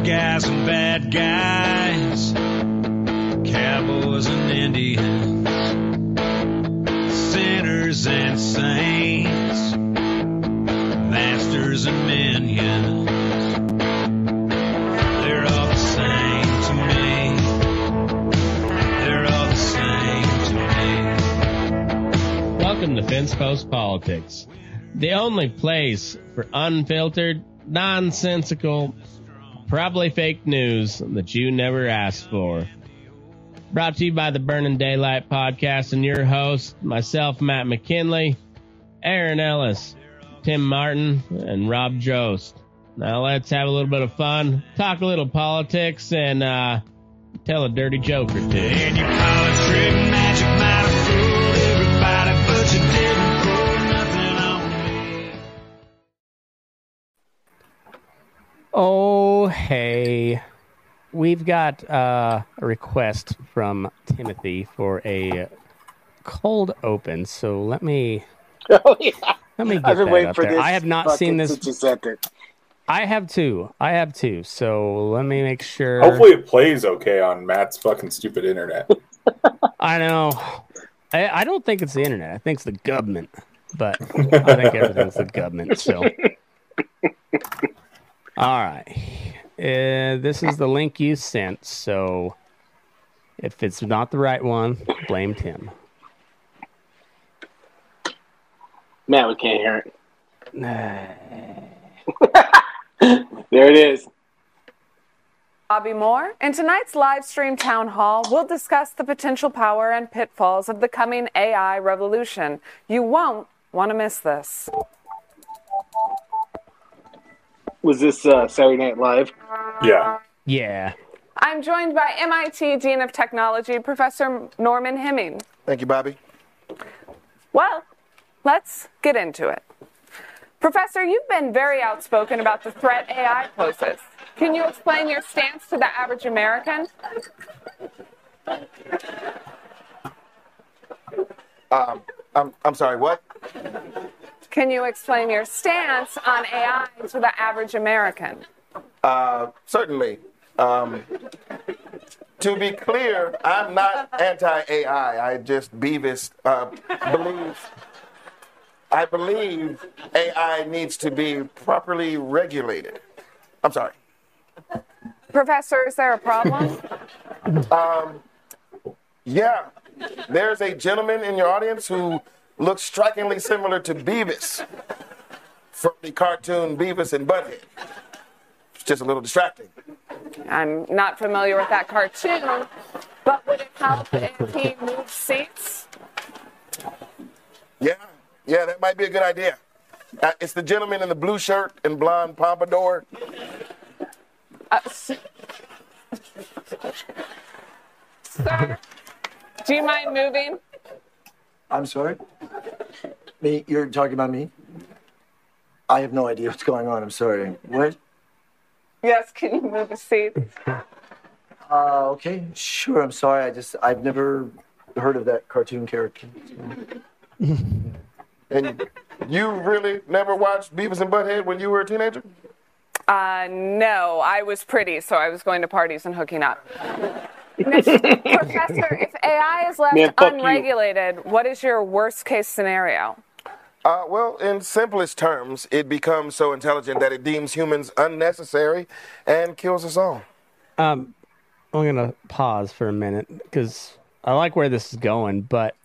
good guys and bad guys, cowboys and Indians, sinners and saints, masters and minions. They're all the same to me. They're all the same to me. Welcome to Fence Post Politics, the only place for unfiltered, nonsensical, probably fake news that you never asked for. Brought to you by the Burning Daylight Podcast and your host, myself, Matt McKinley, Aaron Ellis, Tim Martin, and Rob Jost. Now let's have a little bit of fun, talk a little politics, and tell a dirty joke or two. And your college trick magic might have fooled everybody, but you didn't pull nothing on me. Oh, hey. We've got a request from Timothy for a cold open, so let me Oh, yeah. get I've been that waiting up for there. this. I have not seen this. Since you sent it. I have two, so let me make sure. Hopefully it plays okay on Matt's fucking stupid internet. I know. I don't think it's the internet. I think it's the government, but I think everything's the government still. All right. This is the link you sent, so if it's not the right one, blame Tim. Matt, we can't hear it. There it is. Bobby Moore. In tonight's live stream town hall, we'll discuss the potential power and pitfalls of the coming AI revolution. You won't want to miss this. Was this Saturday Night Live? Yeah. Yeah. I'm joined by MIT Dean of Technology, Professor Norman Hemming. Thank you, Bobby. Well, let's get into it. Professor, you've been very outspoken about the threat AI poses. Can you explain your stance to the average American? I'm sorry, what? Can you explain your stance on AI to the average American? Certainly. To be clear, I'm not anti-AI. I just I believe AI needs to be properly regulated. I'm sorry. Professor, is there a problem? Yeah, there's a gentleman in your audience who looks strikingly similar to Beavis from the cartoon Beavis and Butthead. It's just a little distracting. I'm not familiar with that cartoon, but would it help if he moved seats? Yeah, that might be a good idea. It's the gentleman in the blue shirt and blonde pompadour. Sir, do you mind moving? I'm sorry? Me? You're talking about me? I have no idea what's going on. I'm sorry. What? Yes, can you move a seat? Okay. Sure, I'm sorry. I've never heard of that cartoon character. And you really never watched Beavis and Butthead when you were a teenager? No, I was pretty, so I was going to parties and hooking up. Professor, if AI is left unregulated, what is your worst case scenario? Well, in simplest terms, it becomes so intelligent that it deems humans unnecessary and kills us all. I'm going to pause for a minute because I like where this is going, but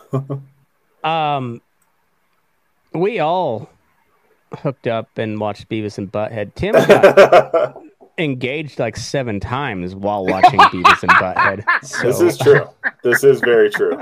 we all hooked up and watched Beavis and Butthead. Tim got engaged like 7 times while watching Beavis and Butthead. So. This is true. This is very true.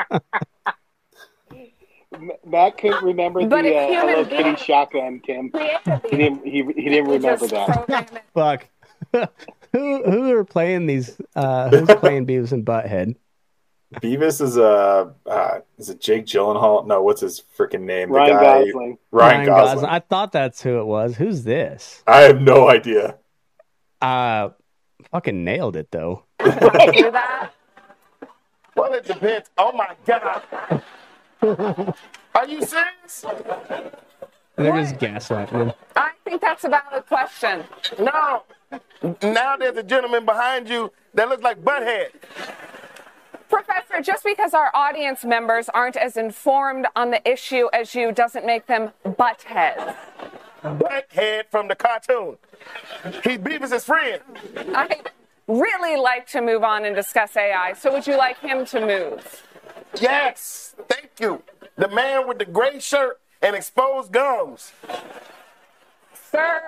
Matt couldn't remember But the if human Hello Kitty beings shotgun, Tim. He didn't remember that. Fuck. Who are playing these? Who's playing Beavis and Butthead? Beavis is it Jake Gyllenhaal? No, what's his freaking name? Ryan Gosling. Ryan Gosling. I thought that's who it was. Who's this? I have no idea. Fucking nailed it though. do that? Well, it depends. Oh my God. Are you serious? They're just gaslighting him. I think that's a valid question. No. Now there's a gentleman behind you that looks like Butthead. Professor, just because our audience members aren't as informed on the issue as you doesn't make them buttheads. Butthead from the cartoon. He's Beavis' friend. I'd really like to move on and discuss AI, so would you like him to move? Yes, thank you. The man with the gray shirt and exposed gums. Sir,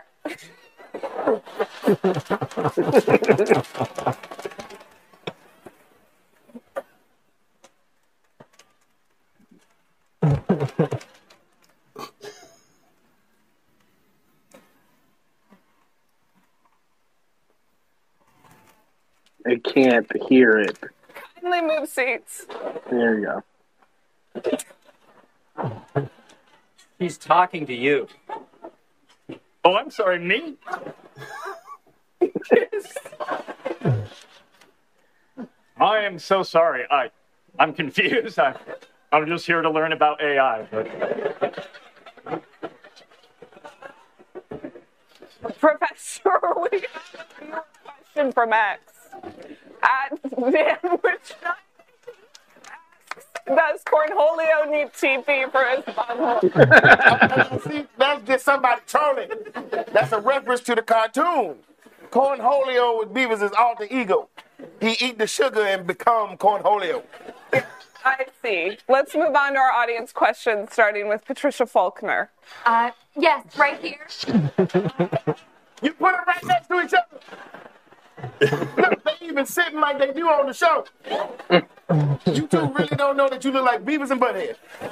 I can't hear it. kindly move seats. There you go. He's talking to you. Oh, I'm sorry, me? I am so sorry. I'm confused. I'm just here to learn about AI. But... Professor, we have a question from X. At Van Which does Cornholio need TP for his butthole? See, that's just somebody trolling. That's a reference to the cartoon. Cornholio with Beavis' alter ego. He eat the sugar and become Cornholio. I see. Let's move on to our audience questions, starting with Patricia Faulkner. Yes, right here. You put them right next to each other. Look, they even sitting like they do on the show. You two really don't know that you look like Beavis and Butthead.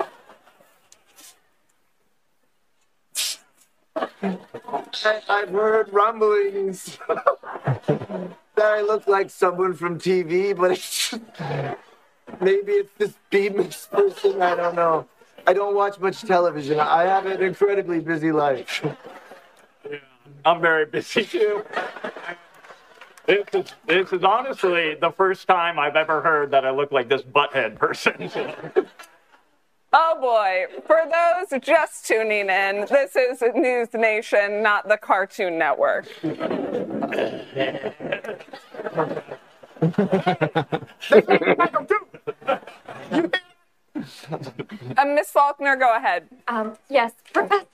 I've heard rumblings that I look like someone from TV, but maybe it's this Beavis person. I don't know. I don't watch much television. I have an incredibly busy life. Yeah, I'm very busy too. This is honestly the first time I've ever heard that I look like this butthead person. Oh boy, for those just tuning in, this is News Nation, not the Cartoon Network. Miss Faulkner, go ahead. Yes, Professor.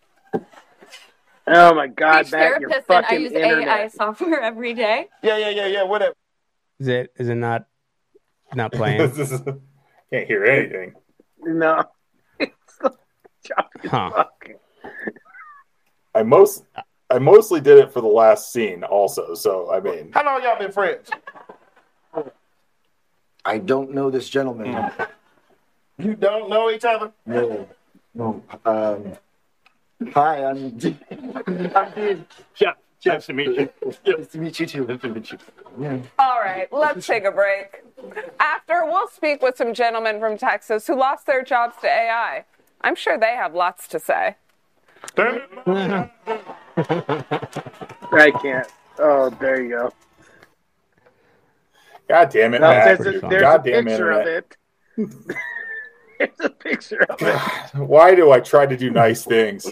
Oh my God, Speech Matt, your therapist, and I fucking use internet. AI software every day. Yeah, whatever. Is it not playing? Can't hear anything. No. Huh. I mostly did it for the last scene also, so I mean. How long y'all been friends? I don't know this gentleman. You don't know each other? No. Hi, I'm Dean. Yeah, nice to meet you. Nice to meet you too. Nice to meet you. Yeah. All right, let's take a break. After, we'll speak with some gentlemen from Texas who lost their jobs to AI. I'm sure they have lots to say. I can't. Oh, there you go. God damn it, No, Matt. there's a God damn picture of internet. it. There's a picture of it. Why do I try to do nice things?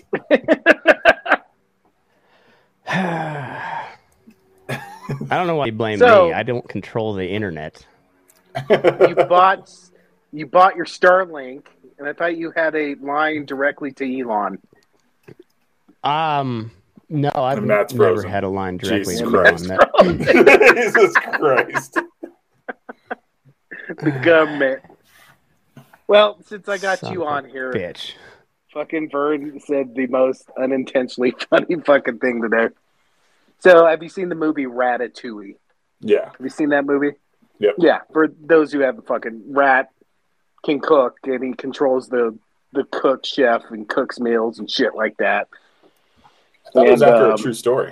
I don't know why you blame So- me. I don't control the internet. You bought your Starlink, and I thought you had a line directly to Elon. No, I've Matt's never frozen. had a line directly Jesus to Christ. Elon. Jesus Christ. The government. Well, since I got Son you of a on here, bitch. fucking Vern said the most unintentionally funny fucking thing today. So, have you seen the movie Ratatouille? Yeah. Have you seen that movie? Yep. Yeah, for those who haven't, fucking Rat can cook, and he controls the cook chef and cooks meals and shit like that. I thought it was after a true story.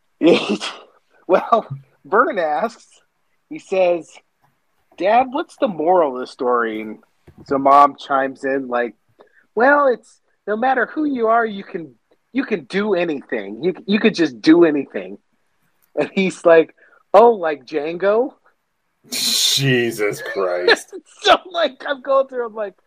Well, Vern asks, he says, Dad, what's the moral of the story? And so Mom chimes in like, well, it's no matter who you are, you can do anything. You could just do anything. And he's like, oh, like Django? Jesus Christ. So like I'm going through, I'm like,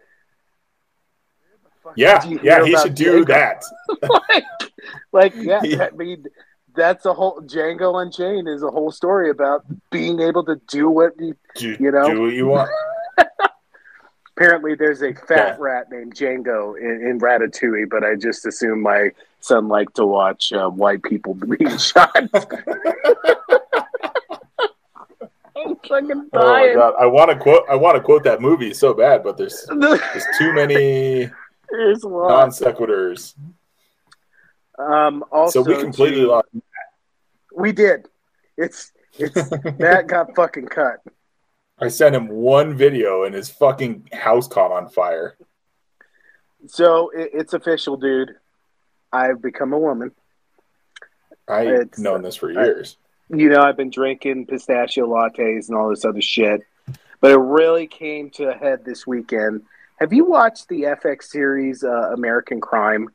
Yeah, did you yeah, hear he about should do Django? that. like yeah, I mean, That's a whole Django Unchained is a whole story about being able to do what you know. Do what you want. Apparently, there's a fat rat named Django in Ratatouille, but I just assume my son liked to watch white people being shot. I'm fucking dying. Oh my god! I want to quote that movie so bad, but there's too many There's a lot. non sequiturs. Also, So we completely lost. We did. It's Matt got fucking cut. I sent him one video and his fucking house caught on fire. So it's official, dude. I've become a woman. I've known this for years. I've been drinking pistachio lattes and all this other shit, but it really came to a head this weekend. Have you watched the FX series American Crime?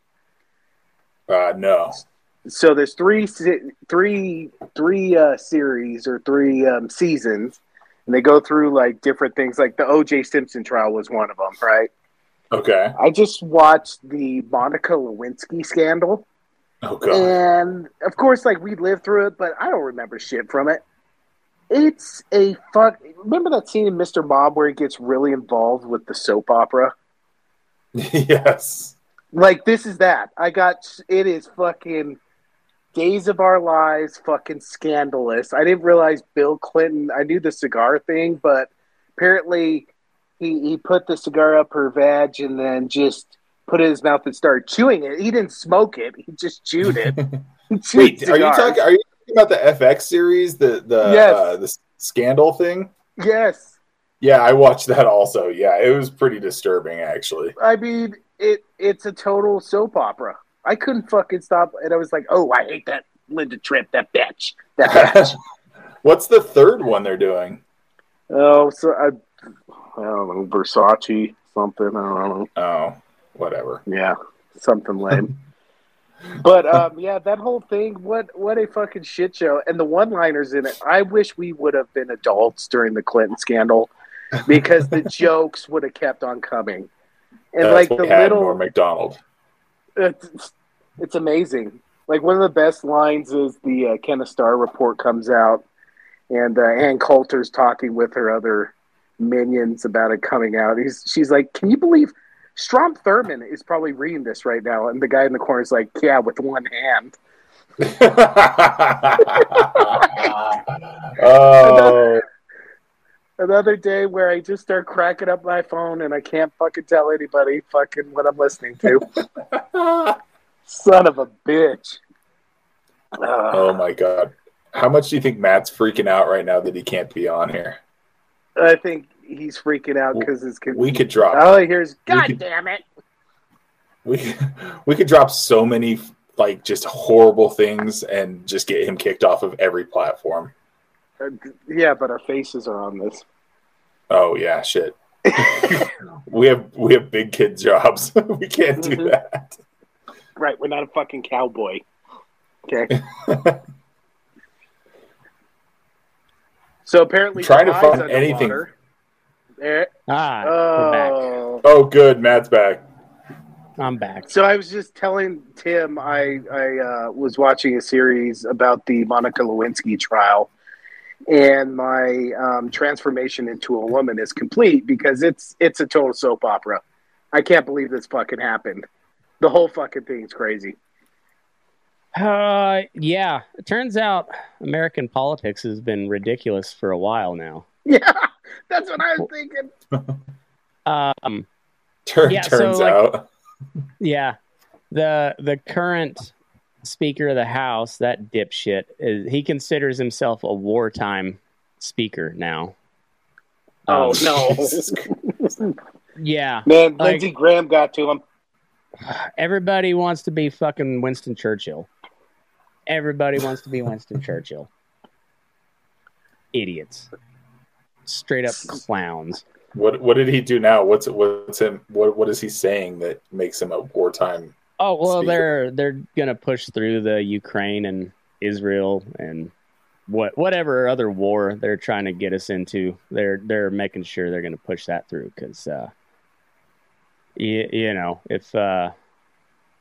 No. So there's three series or three seasons, and they go through like different things. Like the O.J. Simpson trial was one of them, right? Okay. I just watched the Monica Lewinsky scandal. Oh god. And of course, like we lived through it, but I don't remember shit from it. It's a fuck. Remember that scene in Mr. Bob where he gets really involved with the soap opera? Yes. Like this is that. It is fucking Days of Our Lives, fucking scandalous. I didn't realize Bill Clinton. I knew the cigar thing, but apparently he put the cigar up her vag and then just put it in his mouth and started chewing it. He didn't smoke it. He just chewed it. Wait, are you talking about the FX series, the scandal thing? Yes. Yeah, I watched that also. Yeah, it was pretty disturbing actually. I mean, it's a total soap opera. I couldn't fucking stop, and I was like, "Oh, I hate that Linda Tripp, that bitch, that bitch." What's the third one they're doing? Oh, so I don't know, Versace something. I don't know. Oh, whatever. Yeah, something lame. But yeah, that whole thing. What a fucking shit show, and the one-liners in it. I wish we would have been adults during the Clinton scandal, because the jokes would have kept on coming. And like the little Norm Macdonald. It's amazing. Like one of the best lines is the Kenneth Starr report comes out, and Ann Coulter's talking with her other minions about it coming out. She's like, "Can you believe Strom Thurmond is probably reading this right now?" And the guy in the corner is like, "Yeah, with one hand." Oh. Another day where I just start cracking up my phone and I can't fucking tell anybody fucking what I'm listening to. Son of a bitch. Oh my god. How much do you think Matt's freaking out right now that he can't be on here? I think he's freaking out because we could drop. All I hear is, "God damn it." We could drop so many like just horrible things and just get him kicked off of every platform. Yeah, but our faces are on this. Oh yeah, shit. we have big kid jobs. We can't do that. Right, we're not a fucking cowboy. Okay. So apparently, trying to find anything. We're back. Oh, good. Matt's back. I'm back. So I was just telling Tim I was watching a series about the Monica Lewinsky trial, and my transformation into a woman is complete because it's a total soap opera. I can't believe this fucking happened. The whole fucking thing's crazy. Yeah. It turns out American politics has been ridiculous for a while now. Yeah, that's what I was thinking. Turns out. Yeah. The current Speaker of the House, that dipshit, he considers himself a wartime speaker now. Oh, no. Yeah. Man, Lindsey Graham got to him. Everybody wants to be fucking Winston Churchill. Everybody wants to be Winston Churchill. Idiots. Straight up clowns. What did he do now? What is he saying that makes him a wartime? Oh well, speaker? they're gonna push through the Ukraine and Israel and whatever other war they're trying to get us into. They're making sure they're gonna push that through because you know if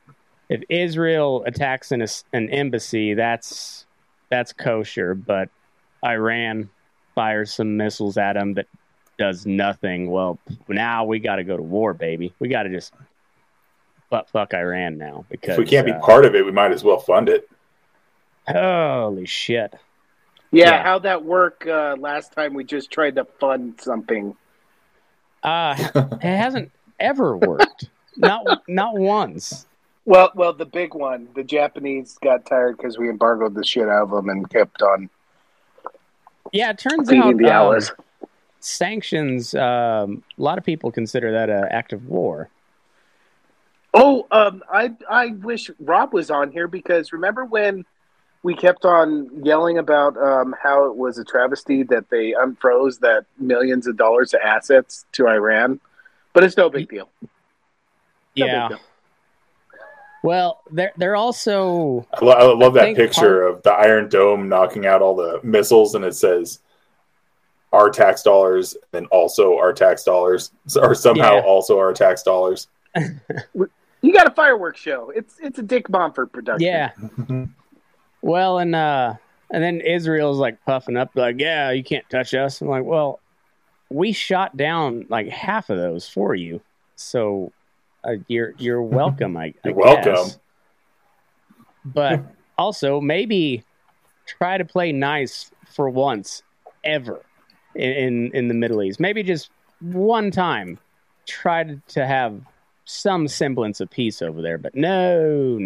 if Israel attacks an embassy, that's kosher. But Iran fires some missiles at them that does nothing. Well, now we got to go to war, baby. We got to just fuck Iran now, because if we can't be part of it, we might as well fund it. Holy shit! Yeah, how'd that work last time we just tried to fund something? It hasn't ever worked. not once. Well, the big one. The Japanese got tired because we embargoed the shit out of them and kept on. Yeah, it turns beating out the hours. Sanctions. A lot of people consider that an act of war. Oh, I wish Rob was on here, because remember when we kept on yelling about how it was a travesty that they unfroze that millions of dollars of assets to Iran, but it's no big deal. Yeah. Well, they're also. I love that picture of the Iron Dome knocking out all the missiles, and it says our tax dollars, and also our tax dollars, or somehow also our tax dollars. You got a fireworks show. It's a Dick Bomford production. Yeah. Well, and then Israel's like puffing up, like, yeah, you can't touch us. I'm like, well, we shot down like half of those for you, so you're welcome. You're welcome. But also, maybe try to play nice for once ever in the Middle East. Maybe just one time, try to have some semblance of peace over there. But no,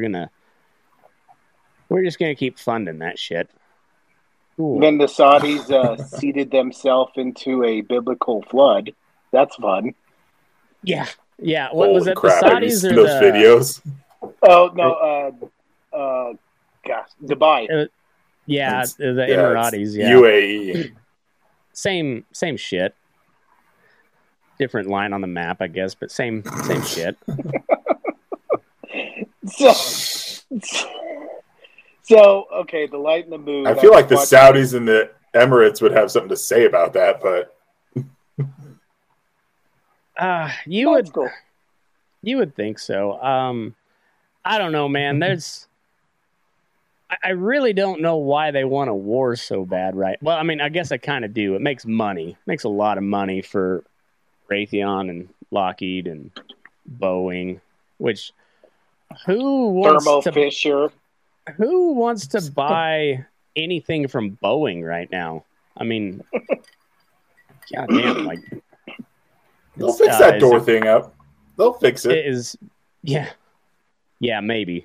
we're just gonna keep funding that shit. Cool. Then the Saudis seeded themselves into a biblical flood. That's fun. Yeah. What was it? Crap. The Saudis or those the videos? Oh no, gosh, Dubai. The Emiratis. Yeah, UAE. Same shit. Different line on the map, I guess, but same shit. So okay, the light in the mood. I feel like the Saudis and the Emirates would have something to say about that, but you would think so. I don't know, man. I really don't know why they want a war so bad, right? Well, I mean, I guess I kind of do. It makes money. It makes a lot of money for Raytheon and Lockheed and Boeing, which who wants to buy anything from Boeing right now? I mean, goddamn, like they'll fix that door thing up. They'll fix it. Yeah, maybe.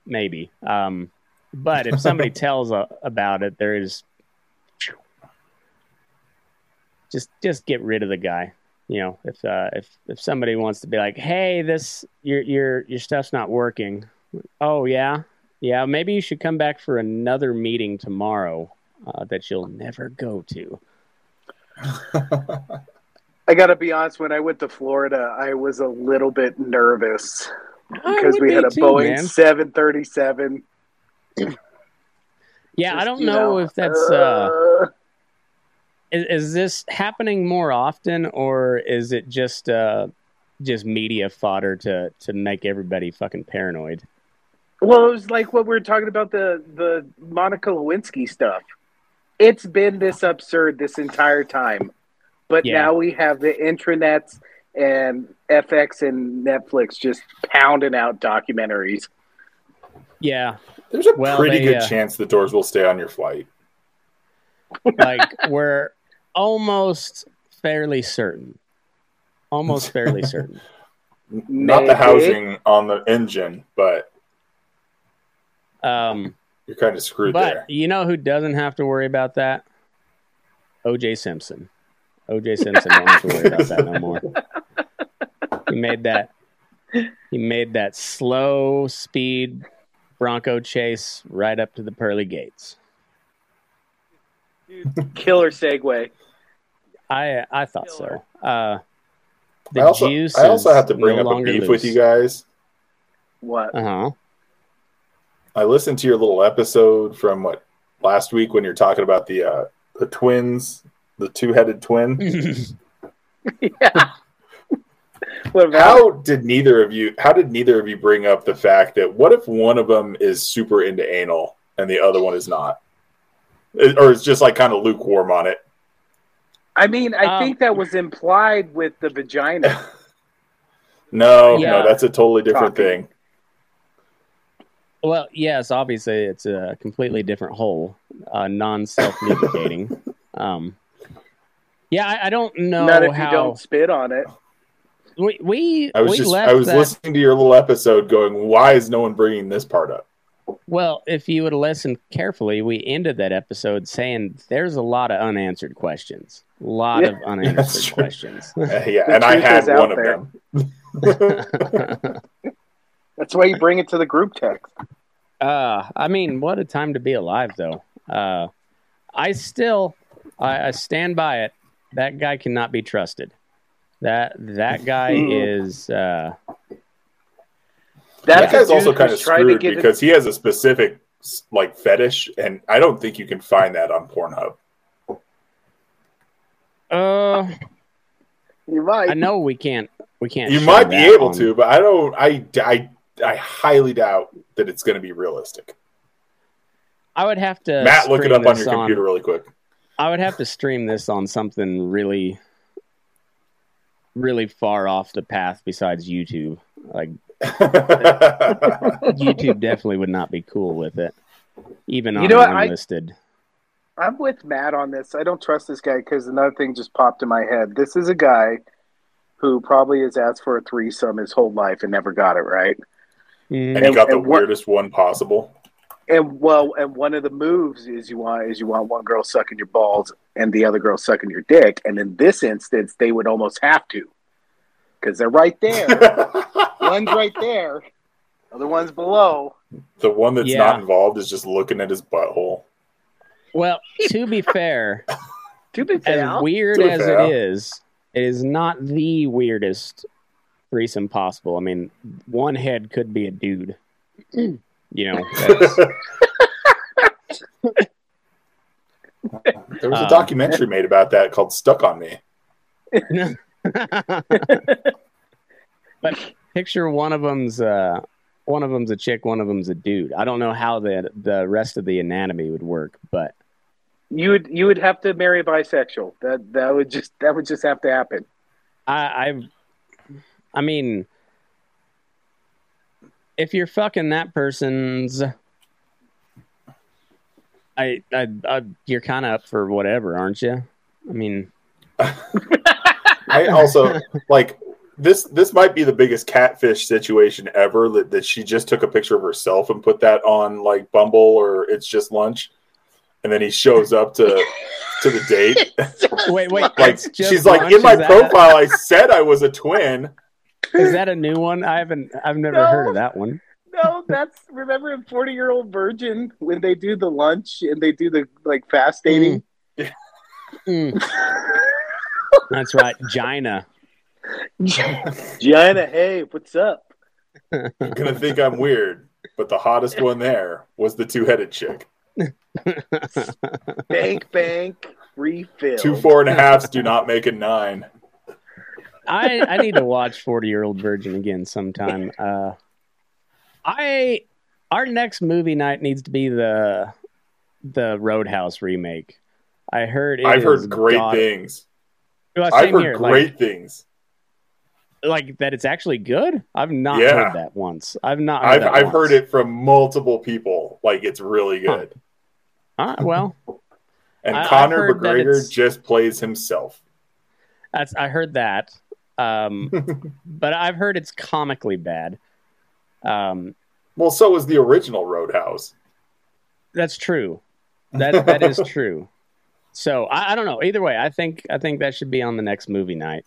But if somebody tells about it, there is just get rid of the guy. You know, if somebody wants to be like, hey, your stuff's not working. Oh yeah, maybe you should come back for another meeting tomorrow that you'll never go to. I got to be honest. When I went to Florida, I was a little bit nervous because we had a Boeing 737. Yeah, I don't know if that's. Is this happening more often, or is it just media fodder to make everybody fucking paranoid? Well, it was like what we were talking about, the Monica Lewinsky stuff. It's been this absurd this entire time. But now we have the intranets and FX and Netflix just pounding out documentaries. Yeah. There's a pretty good chance the doors will stay on your flight. Like, we're almost fairly certain. Not the housing on the engine, but you're kind of screwed there. But you know who doesn't have to worry about that? O.J. Simpson. O.J. Simpson don't have to worry about that no more. He made that slow speed Bronco chase right up to the pearly gates. Killer segue. I thought so. I also have to bring up a beef with you guys. What? I listened to your little episode from last week when you're talking about the twins, the two-headed twin. Yeah. How did neither of you bring up the fact that what if one of them is super into anal and the other one is not? Or it's just like kind of lukewarm on it? I mean, I think that was implied with the vagina. No, that's a totally different thing. Well, yes, obviously it's a completely different hole, non-self-lubricating. I don't know Not if how you don't spit on it. I was listening to your little episode going, why is no one bringing this part up? Well, if you would have listened carefully, we ended that episode saying there's a lot of unanswered questions. A lot of unanswered questions. And I had one of them. That's why you bring it to the group text. I mean, what a time to be alive, though. I stand by it. That guy cannot be trusted. That guy is. That guy's also kind of screwed because he has a specific like fetish, and I don't think you can find that on Pornhub. You might. I know we can't. You might be able to, but I don't. I highly doubt that it's going to be realistic. I would have to. Matt, look it up on your computer really quick. I would have to stream this on something really, really far off the path besides YouTube. Like YouTube definitely would not be cool with it, even on unlisted. I'm with Matt on this. I don't trust this guy because another thing just popped in my head. This is a guy who probably has asked for a threesome his whole life and never got it right. And he got the weirdest one possible. And one of the moves is you want one girl sucking your balls and the other girl sucking your dick. And in this instance, they would almost have to because they're right there. One's right there, other one's below. The one that's not involved is just looking at his butthole. Well, to be fair, as weird as it is not the weirdest threesome possible. I mean, one head could be a dude. You know, there was a documentary made about that called "Stuck on Me." But picture one of them's a chick, one of them's a dude. I don't know how the rest of the anatomy would work, but you would have to marry a bisexual. That would just have to happen. I mean, if you're fucking that person's, you're kind of up for whatever, aren't you? I mean, I also like this might be the biggest catfish situation ever. That she just took a picture of herself and put that on like Bumble or It's Just Lunch, and then he shows up to the date. Wait, like she's like, in my profile, I said I was a twin. Is that a new one? I've never heard of that one. No, remember in 40-Year-Old Virgin when they do the lunch and they do the like fast dating. That's right, Gina. Gina, hey, what's up? You're gonna think I'm weird, but the hottest one there was the two-headed chick. Bank, refill. 2 4.5s do not make a 9. I need to watch 40-Year-Old Virgin again sometime. Our next movie night needs to be the Roadhouse remake. I've heard great things. Well, I've heard great things. Like that it's actually good? I've not heard that once. I've heard it from multiple people. Like it's really good. Well. And Conor McGregor just plays himself. I heard that. But I've heard it's comically bad. Well, so was the original Roadhouse. That's true. That is true. So I don't know. Either way, I think that should be on the next movie night.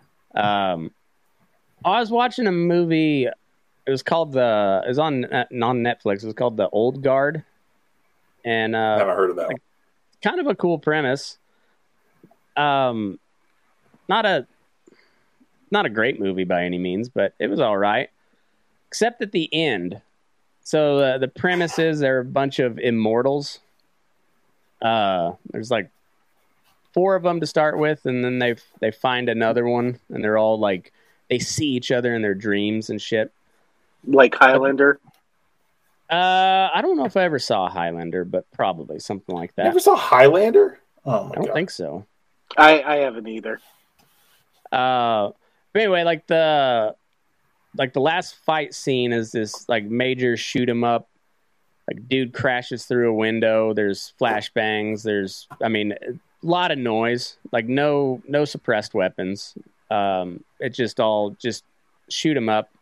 I was watching a movie. It was called it was on Netflix. It was called The Old Guard, and I haven't heard of that one. Kind of a cool premise. Not a great movie by any means, but it was all right. Except at the end. So the premise is there are a bunch of immortals. There's like 4 of them to start with, and then they find another one, and they're all like they see each other in their dreams and shit. Like Highlander. I don't know if I ever saw Highlander, but probably something like that. You ever saw Highlander? Oh my I don't god. think so. I haven't either. But anyway, like the last fight scene is this like major shoot 'em up. Like dude crashes through a window. There's flashbangs. There's, I mean, a lot of noise. Like no suppressed weapons. It just all just shoot 'em up.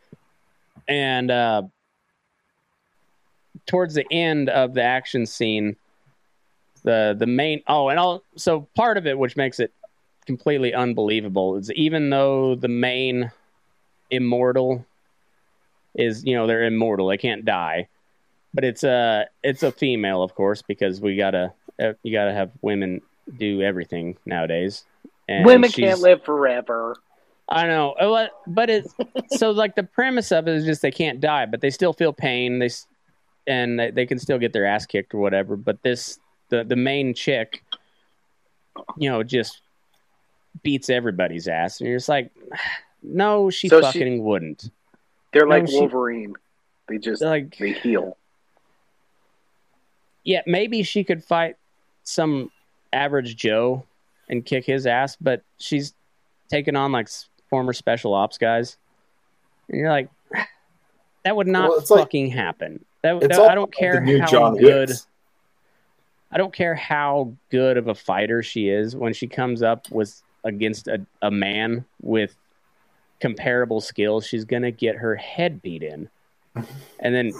And towards the end of the action scene, the main so part of it which makes it completely unbelievable is even though the main immortal is, they're immortal, they can't die, but it's a female, of course, because you gotta have women do everything nowadays, and women can't live forever. I know, but it's so like the premise of it is just they can't die, but they still feel pain. They can still get their ass kicked or whatever. But the main chick, just beats everybody's ass, and you're just like, no, she wouldn't. They're like Wolverine. They just like they heal. Yeah, maybe she could fight some average Joe and kick his ass, but she's taking on like former special ops guys, and you're like, that would not fucking happen. I don't care how good. I don't care how good of a fighter she is when she comes up against a man with comparable skills. She's gonna get her head beat in, and then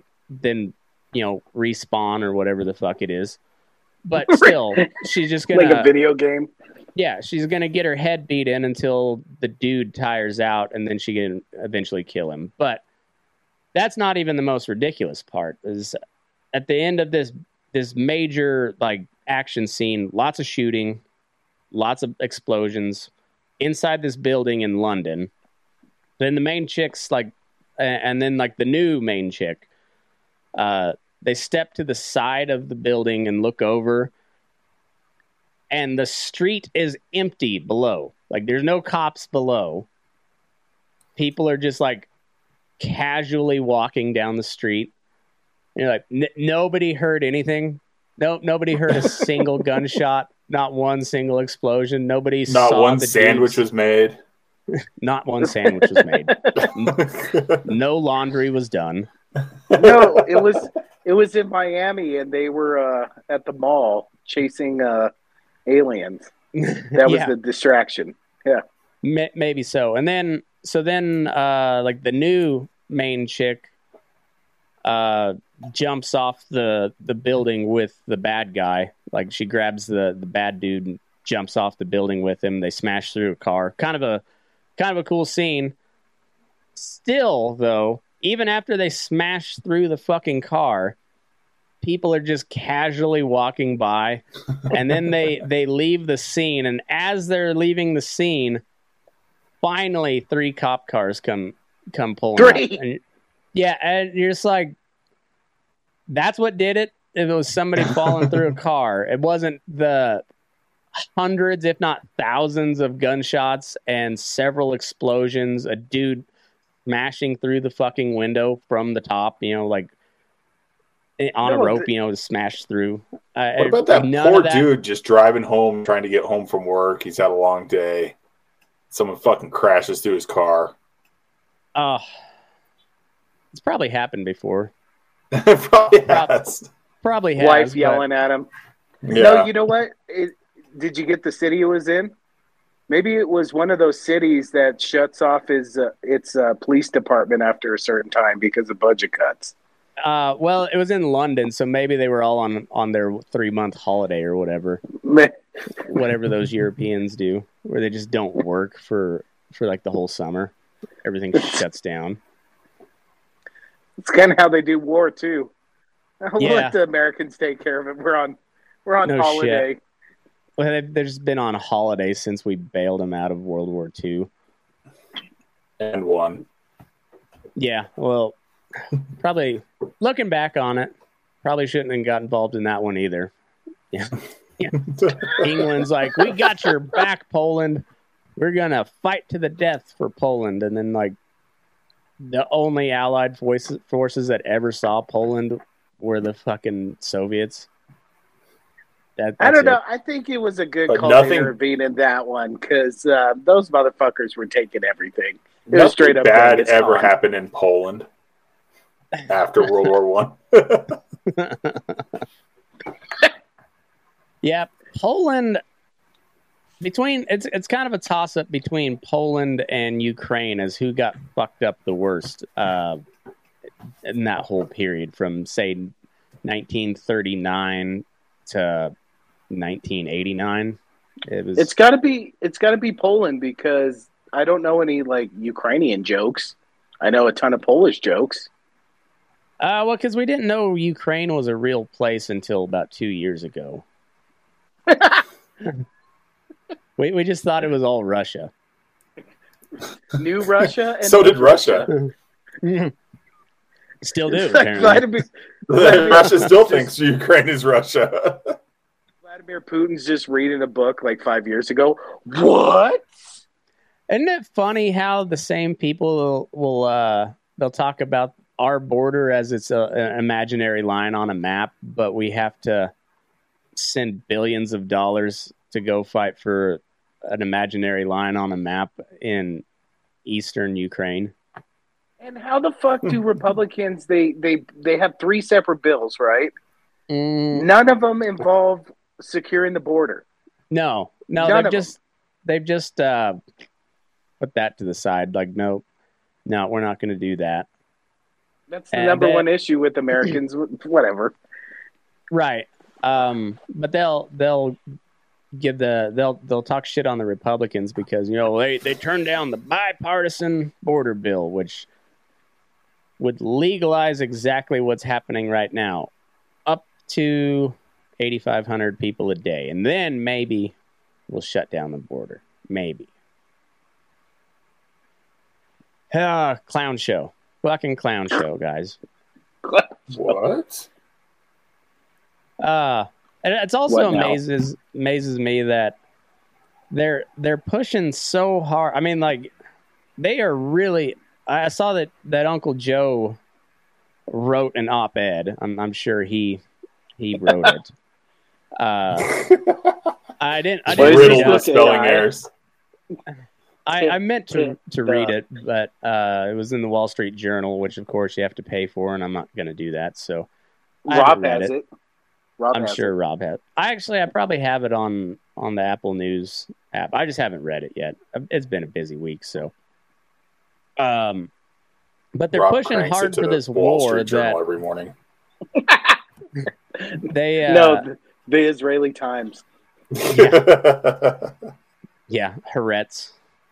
respawn or whatever the fuck it is. But still, she's just gonna like a video game. Yeah, she's gonna get her head beat in until the dude tires out, and then she can eventually kill him. But that's not even the most ridiculous part. Is at the end of this major like action scene, lots of shooting, lots of explosions inside this building in London. Then the main chick's like, and then like the new main chick, they step to the side of the building and look over, and the street is empty below. Like there's no cops below. People are just like casually walking down the street. You're like, nobody heard anything. Nobody heard a single gunshot. Not one single explosion. Nobody saw Not one the sandwich dudes. was made. Not one sandwich was made. No laundry was done. No, it was in Miami, and they were at the mall chasing aliens. That was the distraction. Yeah, maybe so. And then like the new main chick jumps off the building with the bad guy. Like she grabs the bad dude and jumps off the building with him. They smash through a car. Kind of a cool scene. Still, though, even after they smash through the fucking car, people are just casually walking by, and then they leave the scene. And as they're leaving the scene, finally 3 cop cars come pulling up. And, and you're just like, that's what did it. If it was somebody falling through a car, it wasn't the hundreds, if not thousands, of gunshots and several explosions. A dude smashing through the fucking window from the top, like on a rope, to smash through. What about that poor dude just driving home, trying to get home from work? He's had a long day. Someone fucking crashes through his car. Oh, it's probably happened before. Probably has. Wife yelling at him. Yeah. No, you know what? Did you get the city it was in? Maybe it was one of those cities that shuts off its police department after a certain time because of budget cuts. Well, it was in London, so maybe they were all on their 3-month holiday or whatever. Whatever those Europeans do, where they just don't work for like the whole summer. Everything shuts down. It's kind of how they do war too. I'll let the Americans take care of it. We're on No holiday. Shit. Well, they've just been on holiday since we bailed them out of World War II. And won. Yeah, well, probably looking back on it, probably shouldn't have got involved in that one either. Yeah. England's like, we got your back, Poland. we're gonna fight to the death for Poland, and then like the only Allied forces that ever saw Poland were the fucking Soviets. I don't know. I think it was a good But call nothing- to intervene in that one because those motherfuckers were taking everything. It was Nothing straight up bad Genghis ever Khan. happened in Poland after World War One. Yeah, Poland. It's kind of a toss up between Poland and Ukraine as who got fucked up the worst in that whole period from say 1939 to 1989. It's got to be Poland because I don't know any like Ukrainian jokes. I know a ton of Polish jokes. Well, because we didn't know Ukraine was a real place until about 2 years ago. we just thought it was all Russia. New Russia. And So did Russia. Still do. It's like Apparently. Russia still thinks Ukraine is Russia. Vladimir Putin's just reading a book like 5 years ago. What? Isn't it funny how the same people will they'll talk about our border as it's an imaginary line on a map, but we have to send billions of dollars to go fight for an imaginary line on a map in eastern Ukraine. And how the fuck do Republicans they have 3 separate bills, right? None of them involve securing the border. No, None of they've just put that to the side. Like, no, we're not going to do that. That's the number one issue with Americans. Whatever. Right. But they'll give they'll talk shit on the Republicans because they turned down the bipartisan border bill, which would legalize exactly what's happening right now, up to 8,500 people a day, and then maybe we'll shut down the border. Maybe. Clown show. Fucking clown show, guys. What? And it's also What now? amazes me that they're pushing so hard. I mean, like, they are really. I saw that Uncle Joe wrote an op-ed. I'm sure he wrote it. I didn't Riddled read with it. spelling errors. I meant to read it, but it was in the Wall Street Journal, which of course you have to pay for, and I'm not going to do that. So I haven't Rob read has it. I'm sure Rob has. I probably have it on the Apple News app. I just haven't read it yet. It's been a busy week, so. But they're Rob pushing cranks hard it to for the this Wall war Street Journal that every morning. they No, the Israeli Times. yeah, Haaretz.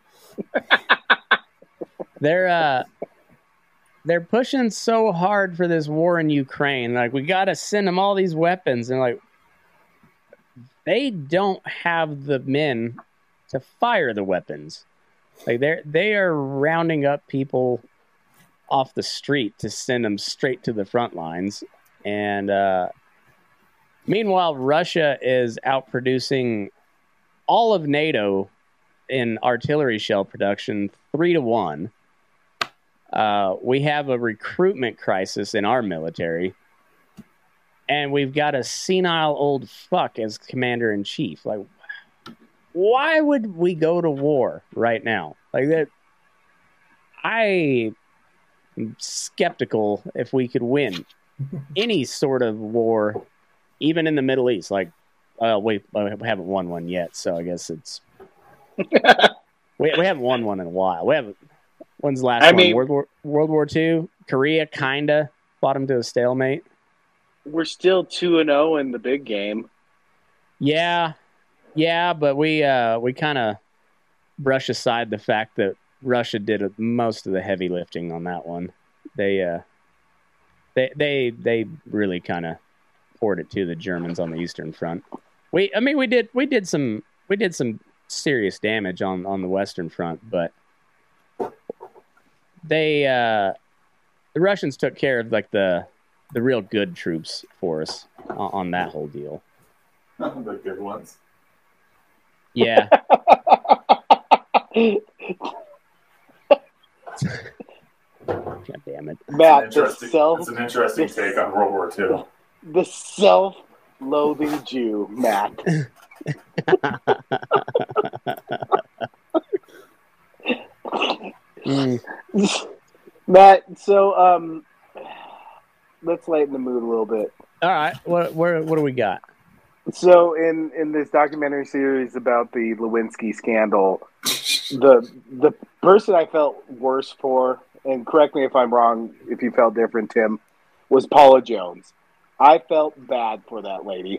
They're pushing so hard for this war in Ukraine. Like, we got to send them all these weapons, and like, they don't have the men to fire the weapons. Like, they are rounding up people off the street to send them straight to the front lines, and meanwhile, Russia is outproducing all of NATO in artillery shell production 3-1. We have a recruitment crisis in our military, and we've got a senile old fuck as commander-in-chief. Like, why would we go to war right now? Like that, I am skeptical if we could win any sort of war, even in the Middle East. Like, we haven't won one yet, so I guess it's we haven't won one in a while. We haven't. When's the last one? World War II? Korea kinda fought them to a stalemate. We're still 2-0 in the big game. Yeah, but we kind of brush aside the fact that Russia did most of the heavy lifting on that one. They really kind of poured it to the Germans on the Eastern Front. We did some serious damage on the Western Front, but the Russians took care of like the real good troops for us on that whole deal. The good ones. Yeah. God damn it. Matt, It's an interesting take on World War II. the self-loathing Jew, Matt. Matt, so let's lighten the mood a little bit. All right, what do we got? So in this documentary series about the Lewinsky scandal, the person I felt worse for, and correct me if I'm wrong if you felt different, Tim, was Paula Jones. I felt bad for that lady.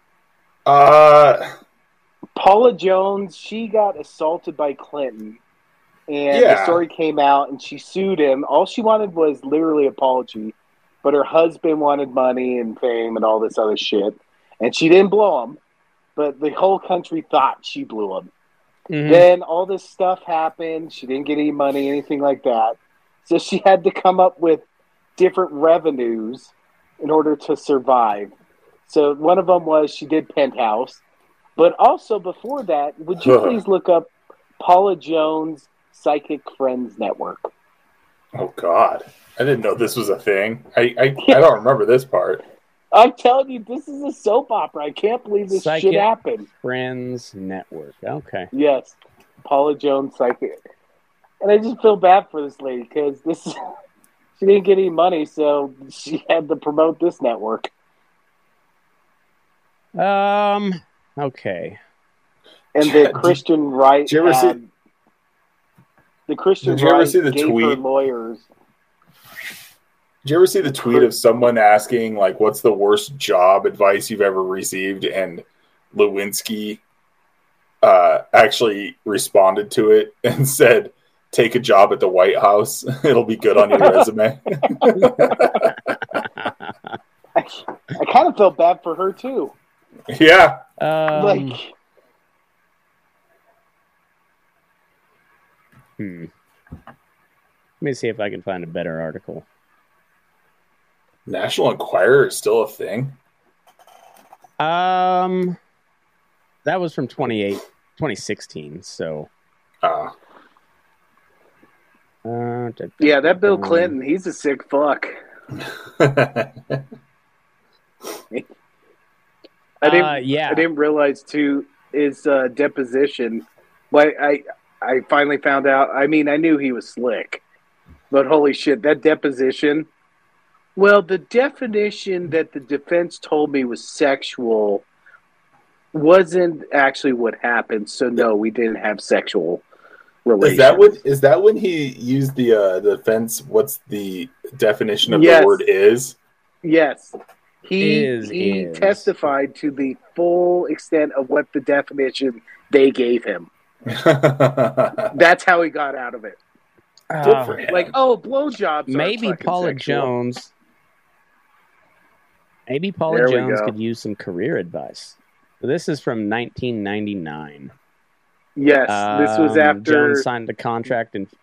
Paula Jones, she got assaulted by Clinton, and the story came out, and she sued him. All she wanted was literally apology, but her husband wanted money and fame and all this other shit, and she didn't blow him, but the whole country thought she blew him. Mm-hmm. Then all this stuff happened. She didn't get any money, anything like that. So she had to come up with different revenues in order to survive. So one of them was she did Penthouse. But also before that, would you please look up Paula Jones Psychic Friends Network? Oh, God. I didn't know this was a thing. I don't remember this part. I'm telling you, this is a soap opera. I can't believe this shit happened. Friends Network. Okay. Yes. Paula Jones Psychic. And I just feel bad for this lady because she didn't get any money, so she had to promote this network. Okay. And the Christian right Did you ever see the Christian Did you ever right see the gave tweet? her lawyers. Did you ever see the tweet of someone asking, like, what's the worst job advice you've ever received? And Lewinsky actually responded to it and said, take a job at the White House. It'll be good on your resume. I kind of felt bad for her, too. Yeah. Let me see if I can find a better article. National Enquirer is still a thing? That was from 2016, so... Yeah, that Bill Clinton, he's a sick fuck. I didn't realize, too, his deposition. But I finally found out. I mean, I knew he was slick. But holy shit, that deposition... Well, the definition that the defense told me was sexual wasn't actually what happened. So, no, we didn't have sexual relations. Is that when he used the defense? What's the definition of the word is? Yes. He testified to the full extent of what the definition they gave him. That's how he got out of it. Good for him. Like, blowjobs. Maybe Paula Jones. Maybe Paula Jones could use some career advice. So this is from 1999. Yes, this was after Jones signed the contract, and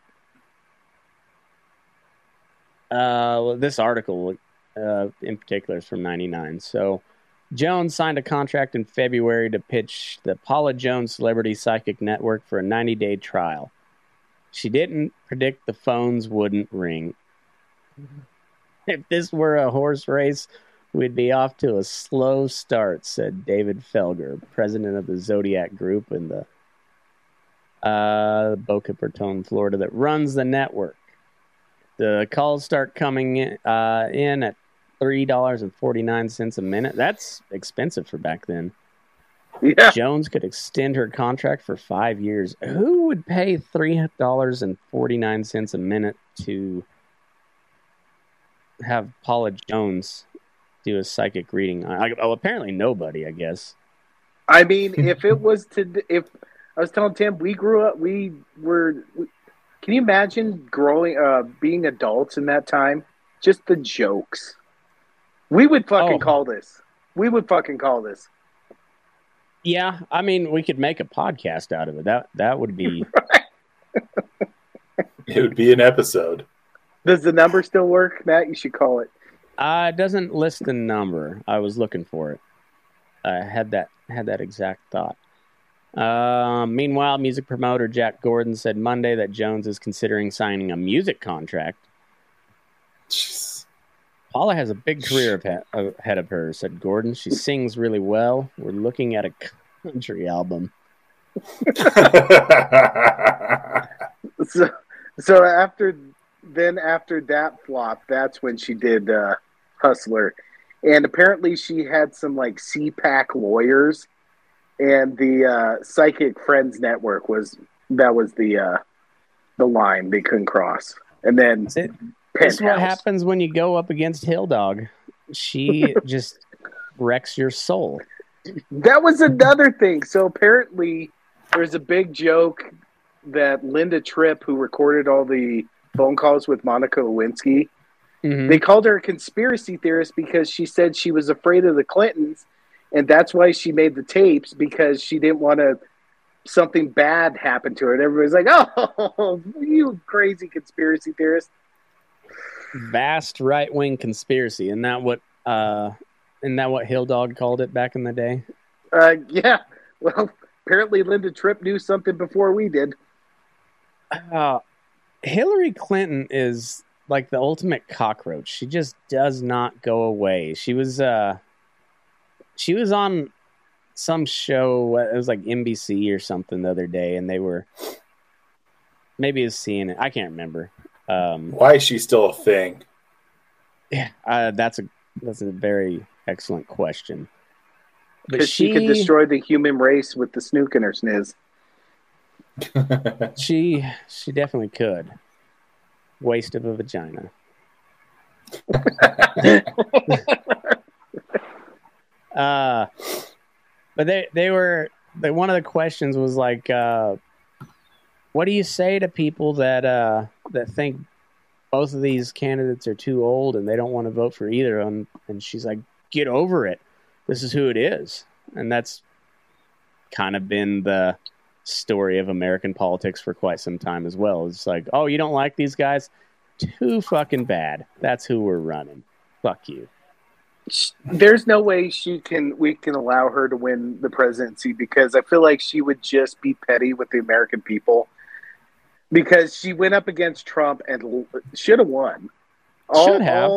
this article in particular is from '99. So Jones signed a contract in February to pitch the Paula Jones Celebrity Psychic Network for a 90-day trial. She didn't predict the phones wouldn't ring. If this were a horse race, we'd be off to a slow start, said David Felger, president of the Zodiac Group in the Boca Raton, Florida, that runs the network. The calls start coming in at $3.49 a minute. That's expensive for back then. Yeah. Jones could extend her contract for 5 years. Who would pay $3.49 a minute to have Paula Jones do a psychic reading? Apparently nobody, I guess. I mean, if I was telling Tim, we grew up, can you imagine being adults in that time? Just the jokes. We would fucking call this. Yeah, I mean, we could make a podcast out of it. That would be... It would be an episode. Does the number still work, Matt? You should call it. It doesn't list the number. I was looking for it. I had that exact thought. Meanwhile, music promoter Jack Gordon said Monday that Jones is considering signing a music contract. Jeez. Paula has a big career ahead of her, said Gordon. She sings really well. We're looking at a country album. So after that flop, that's when she did Hustler, and apparently she had some like CPAC lawyers, and the Psychic Friends Network was the line they couldn't cross, and then This is what happens when you go up against Hill Dog. She just wrecks your soul. That was another thing. So apparently there's a big joke that Linda Tripp, who recorded all the phone calls with Monica Lewinsky, they called her a conspiracy theorist because she said she was afraid of the Clintons, and that's why she made the tapes, because she didn't want something bad happen to her. And everybody's like, "Oh, you crazy conspiracy theorist." Vast right-wing conspiracy. Isn't that what Hill Dog called it back in the day? Yeah. Well, apparently Linda Tripp knew something before we did. Hillary Clinton is like the ultimate cockroach. She just does not go away. She was on some show. It was like NBC or something the other day, and they were, maybe it was CNN. I can't remember. Why is she still a thing? Yeah, that's a very excellent question. Because she could destroy the human race with the snook in her sniz. She definitely could. Waste of a vagina. But they were, one of the questions was like, what do you say to people that think both of these candidates are too old and they don't want to vote for either of them? And she's like, get over it. This is who it is. And that's kind of been the story of American politics for quite some time as well. It's like, oh, you don't like these guys? Too fucking bad. That's who we're running. Fuck you. There's no way we can allow her to win the presidency, because I feel like she would just be petty with the American people, because she went up against Trump and should have won. Should have.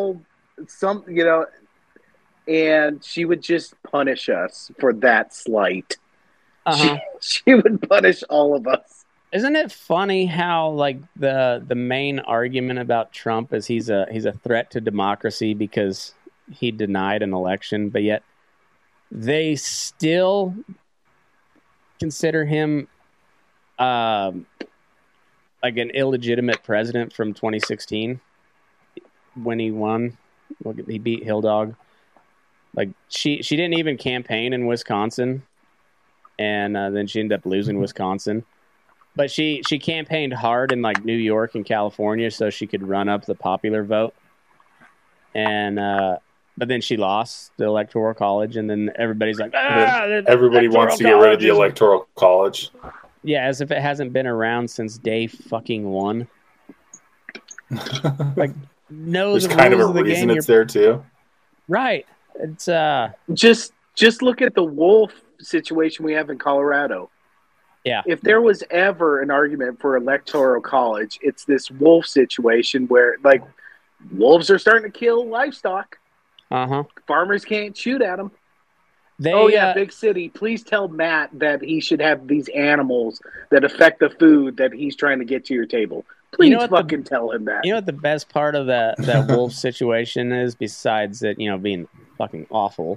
And she would just punish us for that slight. She would punish all of us. Isn't it funny how like the main argument about Trump is he's a threat to democracy because he denied an election, but yet they still consider him like an illegitimate president from 2016 when he won. He beat Hill Dog. Like she didn't even campaign in Wisconsin, and then she ended up losing Wisconsin. But she campaigned hard in like New York and California so she could run up the popular vote. And but then she lost the Electoral College, and then everybody's like, everybody wants to get rid of the Electoral College. Yeah, as if it hasn't been around since day fucking one. Like, knows There's the kind of rules a of the reason game. it's there too. Right. It's just look at the wolf situation we have in Colorado. Yeah. If there was ever an argument for Electoral College, it's this wolf situation where, like, wolves are starting to kill livestock. Farmers can't shoot at them. Big city. Please tell Matt that he should have these animals that affect the food that he's trying to get to your table. Please tell him that. You know what the best part of that wolf situation is, besides it, being fucking awful?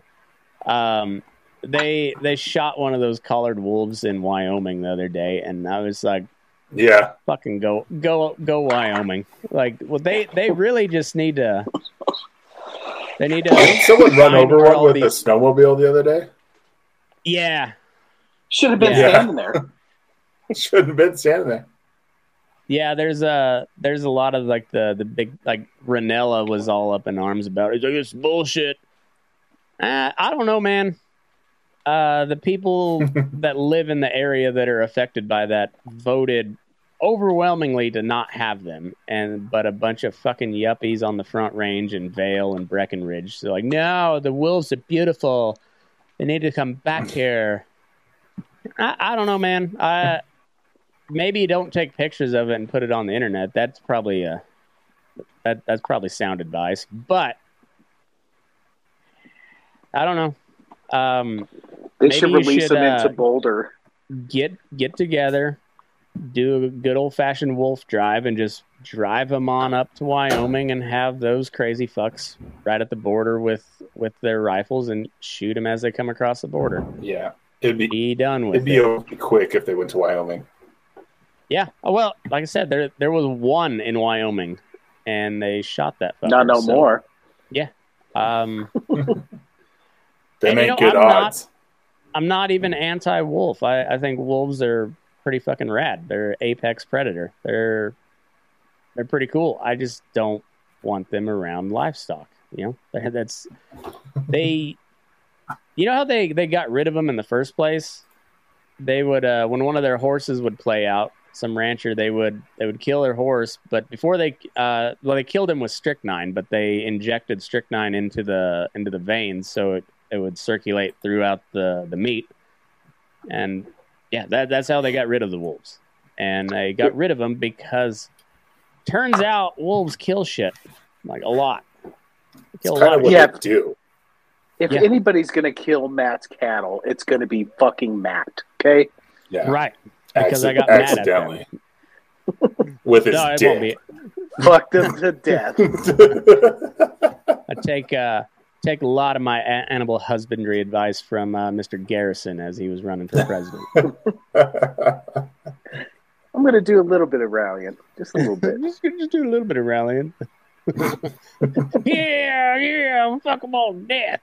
They shot one of those collared wolves in Wyoming the other day, and I was like, yeah, fucking go Wyoming. Like, well, they really just need to. They need to. Didn't someone run over one with a snowmobile the other day? Yeah. Should have been standing there. Shouldn't have been standing there. Yeah, there's a lot of like the big, like, Ranella was all up in arms about it. He's like, it's bullshit. I don't know, man. The people that live in the area that are affected by that voted overwhelmingly to not have them, but a bunch of fucking yuppies on the Front Range and Vail and Breckenridge, so like, no, the wolves are beautiful. They need to come back here. I don't know, man. Maybe don't take pictures of it and put it on the internet. That's probably that's probably sound advice. But I don't know. They maybe should you release them into uh, Boulder. get together, do a good old fashioned wolf drive, and just drive them on up to Wyoming and have those crazy fucks right at the border with their rifles and shoot them as they come across the border. Yeah, it'd Be done with it'd be okay quick if they went to Wyoming. Yeah. Oh, well, like I said, there was one in Wyoming, and they shot that fucker. Not no so, more. Yeah. They and, make good odds. I'm not even anti-wolf. I think wolves are pretty fucking rad. They're apex predator. They're pretty cool. I just don't want them around livestock. You know, that's they. You know how they got rid of them in the first place? They would when one of their horses would play out, some rancher they would kill their horse, but before they killed him with strychnine, but they injected strychnine into the veins so it would circulate throughout the meat, and yeah, that's how they got rid of the wolves. And they got rid of them because turns out wolves kill shit like a lot. They kill It's kind of what Yeah. they do. If Yeah. anybody's going to kill Matt's cattle, it's going to be fucking Matt. Okay? Yeah, Right. Because I got mad at them. accidentally with his No, it won't dick. be. Fuck them to death. I take a lot of my animal husbandry advice from Mr. Garrison as he was running for president. I'm going to do a little bit of rallying. Just a little bit. just do a little bit of rallying. yeah, fuck them all to death.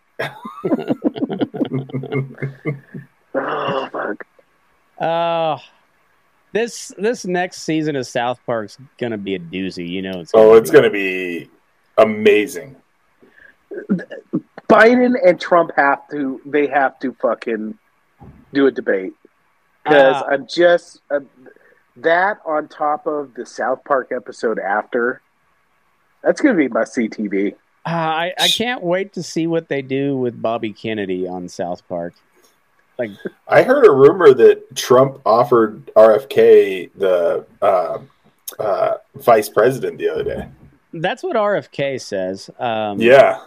Oh, fuck. This next season of South Park's gonna be a doozy. You know, it's going to be amazing. Biden and Trump have to fucking do a debate. Because I'm just... that on top of the South Park episode after, that's going to be must-see TV. I can't wait to see what they do with Bobby Kennedy on South Park. Like, I heard a rumor that Trump offered RFK the vice president the other day. that's what RFK says. Yeah.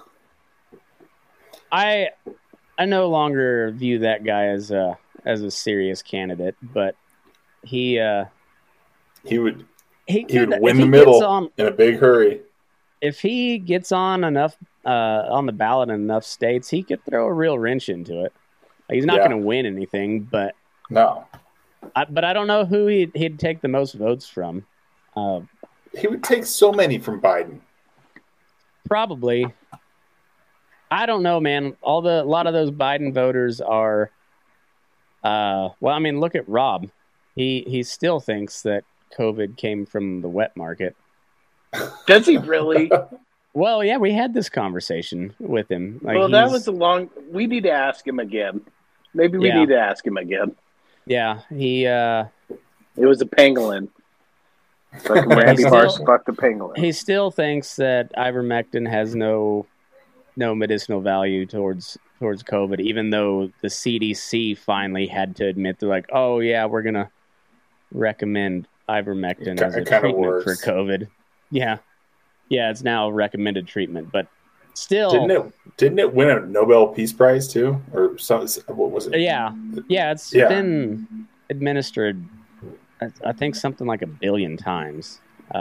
I no longer view that guy as a serious candidate, but he would win the middle in a big hurry. If he gets on enough on the ballot in enough states, he could throw a real wrench into it. He's not going to win anything, but no. But I don't know who he'd take the most votes from. He would take so many from Biden. Probably. I don't know, man. A lot of those Biden voters are. Well, I mean, look at Rob. He still thinks that COVID came from the wet market. Does he really? Well, yeah, we had this conversation with him. Like, well, that was we need to ask him again. Maybe we need to ask him again. Yeah, it was a pangolin. Fucking Randy Marsh fucked the pangolin. He still thinks that ivermectin has no medicinal value towards COVID, even though the CDC finally had to admit, they're like, oh yeah, we're gonna recommend ivermectin as a treatment for COVID. Yeah, it's now a recommended treatment, but still, didn't it win a Nobel Peace Prize too, or something? What was it? Yeah, it's been administered, I think, something like 1 billion times.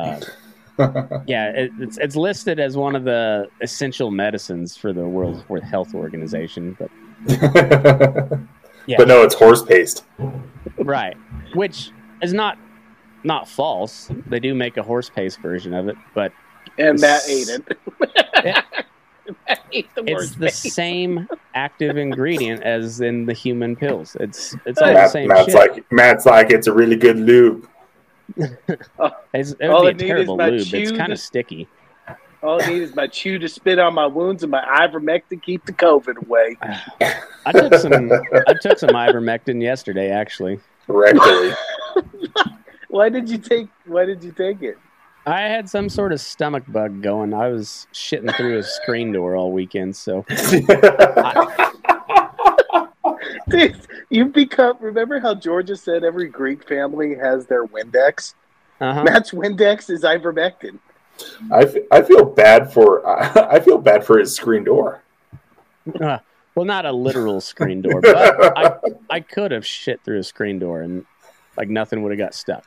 It's listed as one of the essential medicines for the World Health Organization, but but no, it's horse paste, right? Which is not false. They do make a horse paste version of it, but Matt ate it. It's the same active ingredient as in the human pills. It's all the same shit. Matt's like, it's a really good lube. It would be a terrible lube. It's kind of sticky. All I need is my chew to spit on my wounds and my ivermectin to keep the COVID away. I took some ivermectin yesterday, actually. Rectally. Why did you take it? I had some sort of stomach bug going. I was shitting through a screen door all weekend, so You've become. Remember how Georgia said every Greek family has their Windex? Uh-huh. Matt's Windex is ivermectin. I feel bad for his screen door. Well, not a literal screen door, but I could have shit through a screen door and like nothing would have got stuck.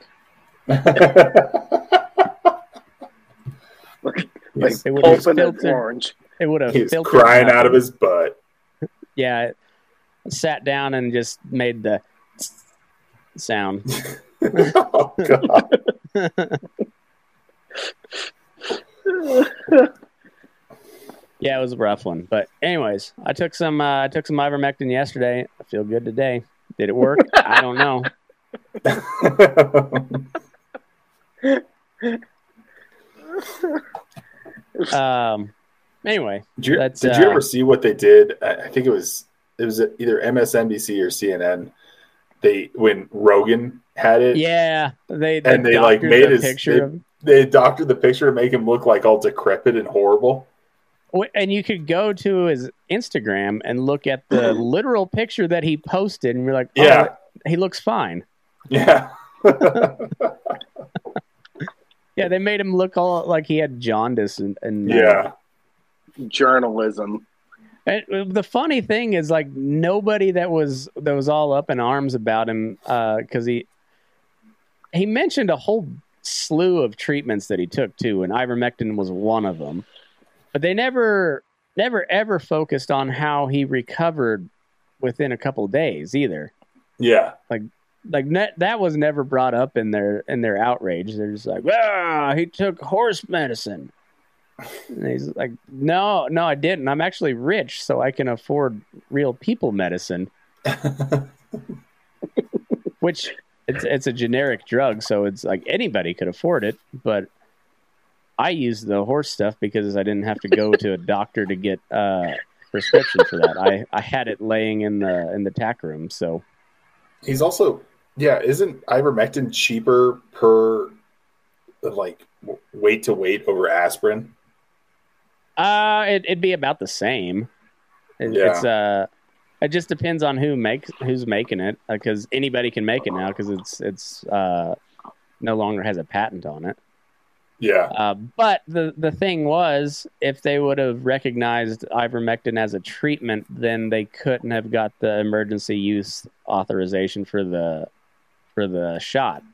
Like it would have open an filtered. orange. It would have. He's filtered crying nothing. out of his butt. Yeah, I sat down and just made the sound. Oh God. Yeah, it was a rough one. But anyways, I took some ivermectin yesterday. I feel good today. Did it work? I don't know. Anyway, did you that's, ever see what they did? I think it was either MSNBC or CNN. When Rogan had it, yeah, they like made his picture. They doctored the picture to make him look like all decrepit and horrible. And you could go to his Instagram and look at the literal picture that he posted, and you're like, oh, yeah, he looks fine. Yeah. Yeah, they made him look all like he had jaundice and yeah. Journalism. And the funny thing is, like, nobody that was all up in arms about him because he mentioned a whole slew of treatments that he took too, and ivermectin was one of them. But they never ever focused on how he recovered within a couple of days either. Yeah, that was never brought up in their outrage. They're just like, he took horse medicine. And he's like, no, I didn't. I'm actually rich, so I can afford real people medicine. Which it's a generic drug, so it's like anybody could afford it. But I used the horse stuff because I didn't have to go to a doctor to get a prescription for that. I had it laying in the tack room. So he's also isn't ivermectin cheaper per like weight to weight over aspirin? It'd be about the same. It just depends on who's making it, because anybody can make it now because it's no longer has a patent on it. Yeah. But the thing was, if they would have recognized ivermectin as a treatment, then they couldn't have got the emergency use authorization for the shot.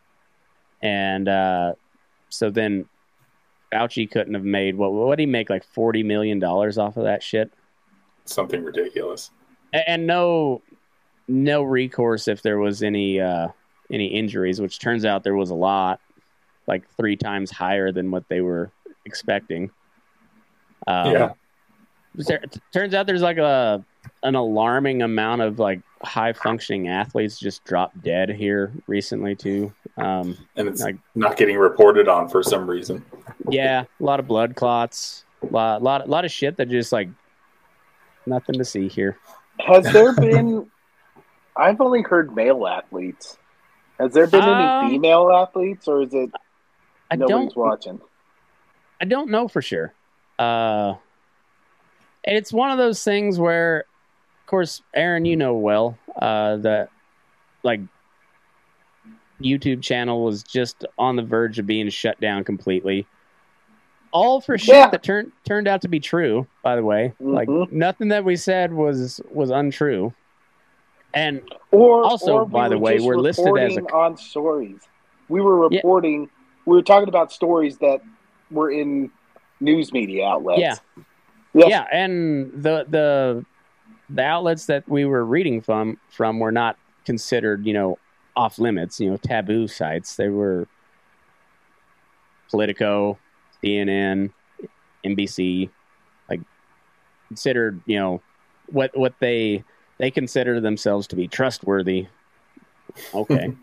And so then Fauci couldn't have made what did he make, like $40 million off of that shit? Something ridiculous. And no recourse if there was any injuries, which turns out there was a lot, like 3 times higher than what they were expecting. Turns out there's like an alarming amount of like high functioning athletes just dropped dead here recently too. And it's like not getting reported on for some reason. Yeah, a lot of blood clots, a lot of shit that just like nothing to see here. Has there been? I've only heard male athletes. Has there been any female athletes, or is it nobody's watching? I don't know for sure. And it's one of those things where, of course, Aaron, you know well, that like YouTube channel was just on the verge of being shut down completely. All for shit that turned out to be true, by the way. Mm-hmm. Like nothing that we said was untrue. And or by the way, we're listed as on stories. We were reporting. We were talking about stories that were in news media outlets. Yeah. Yep. Yeah, and the outlets that we were reading from were not considered, off limits, taboo sites. They were Politico, CNN, NBC, like considered, what they consider themselves to be trustworthy. Okay.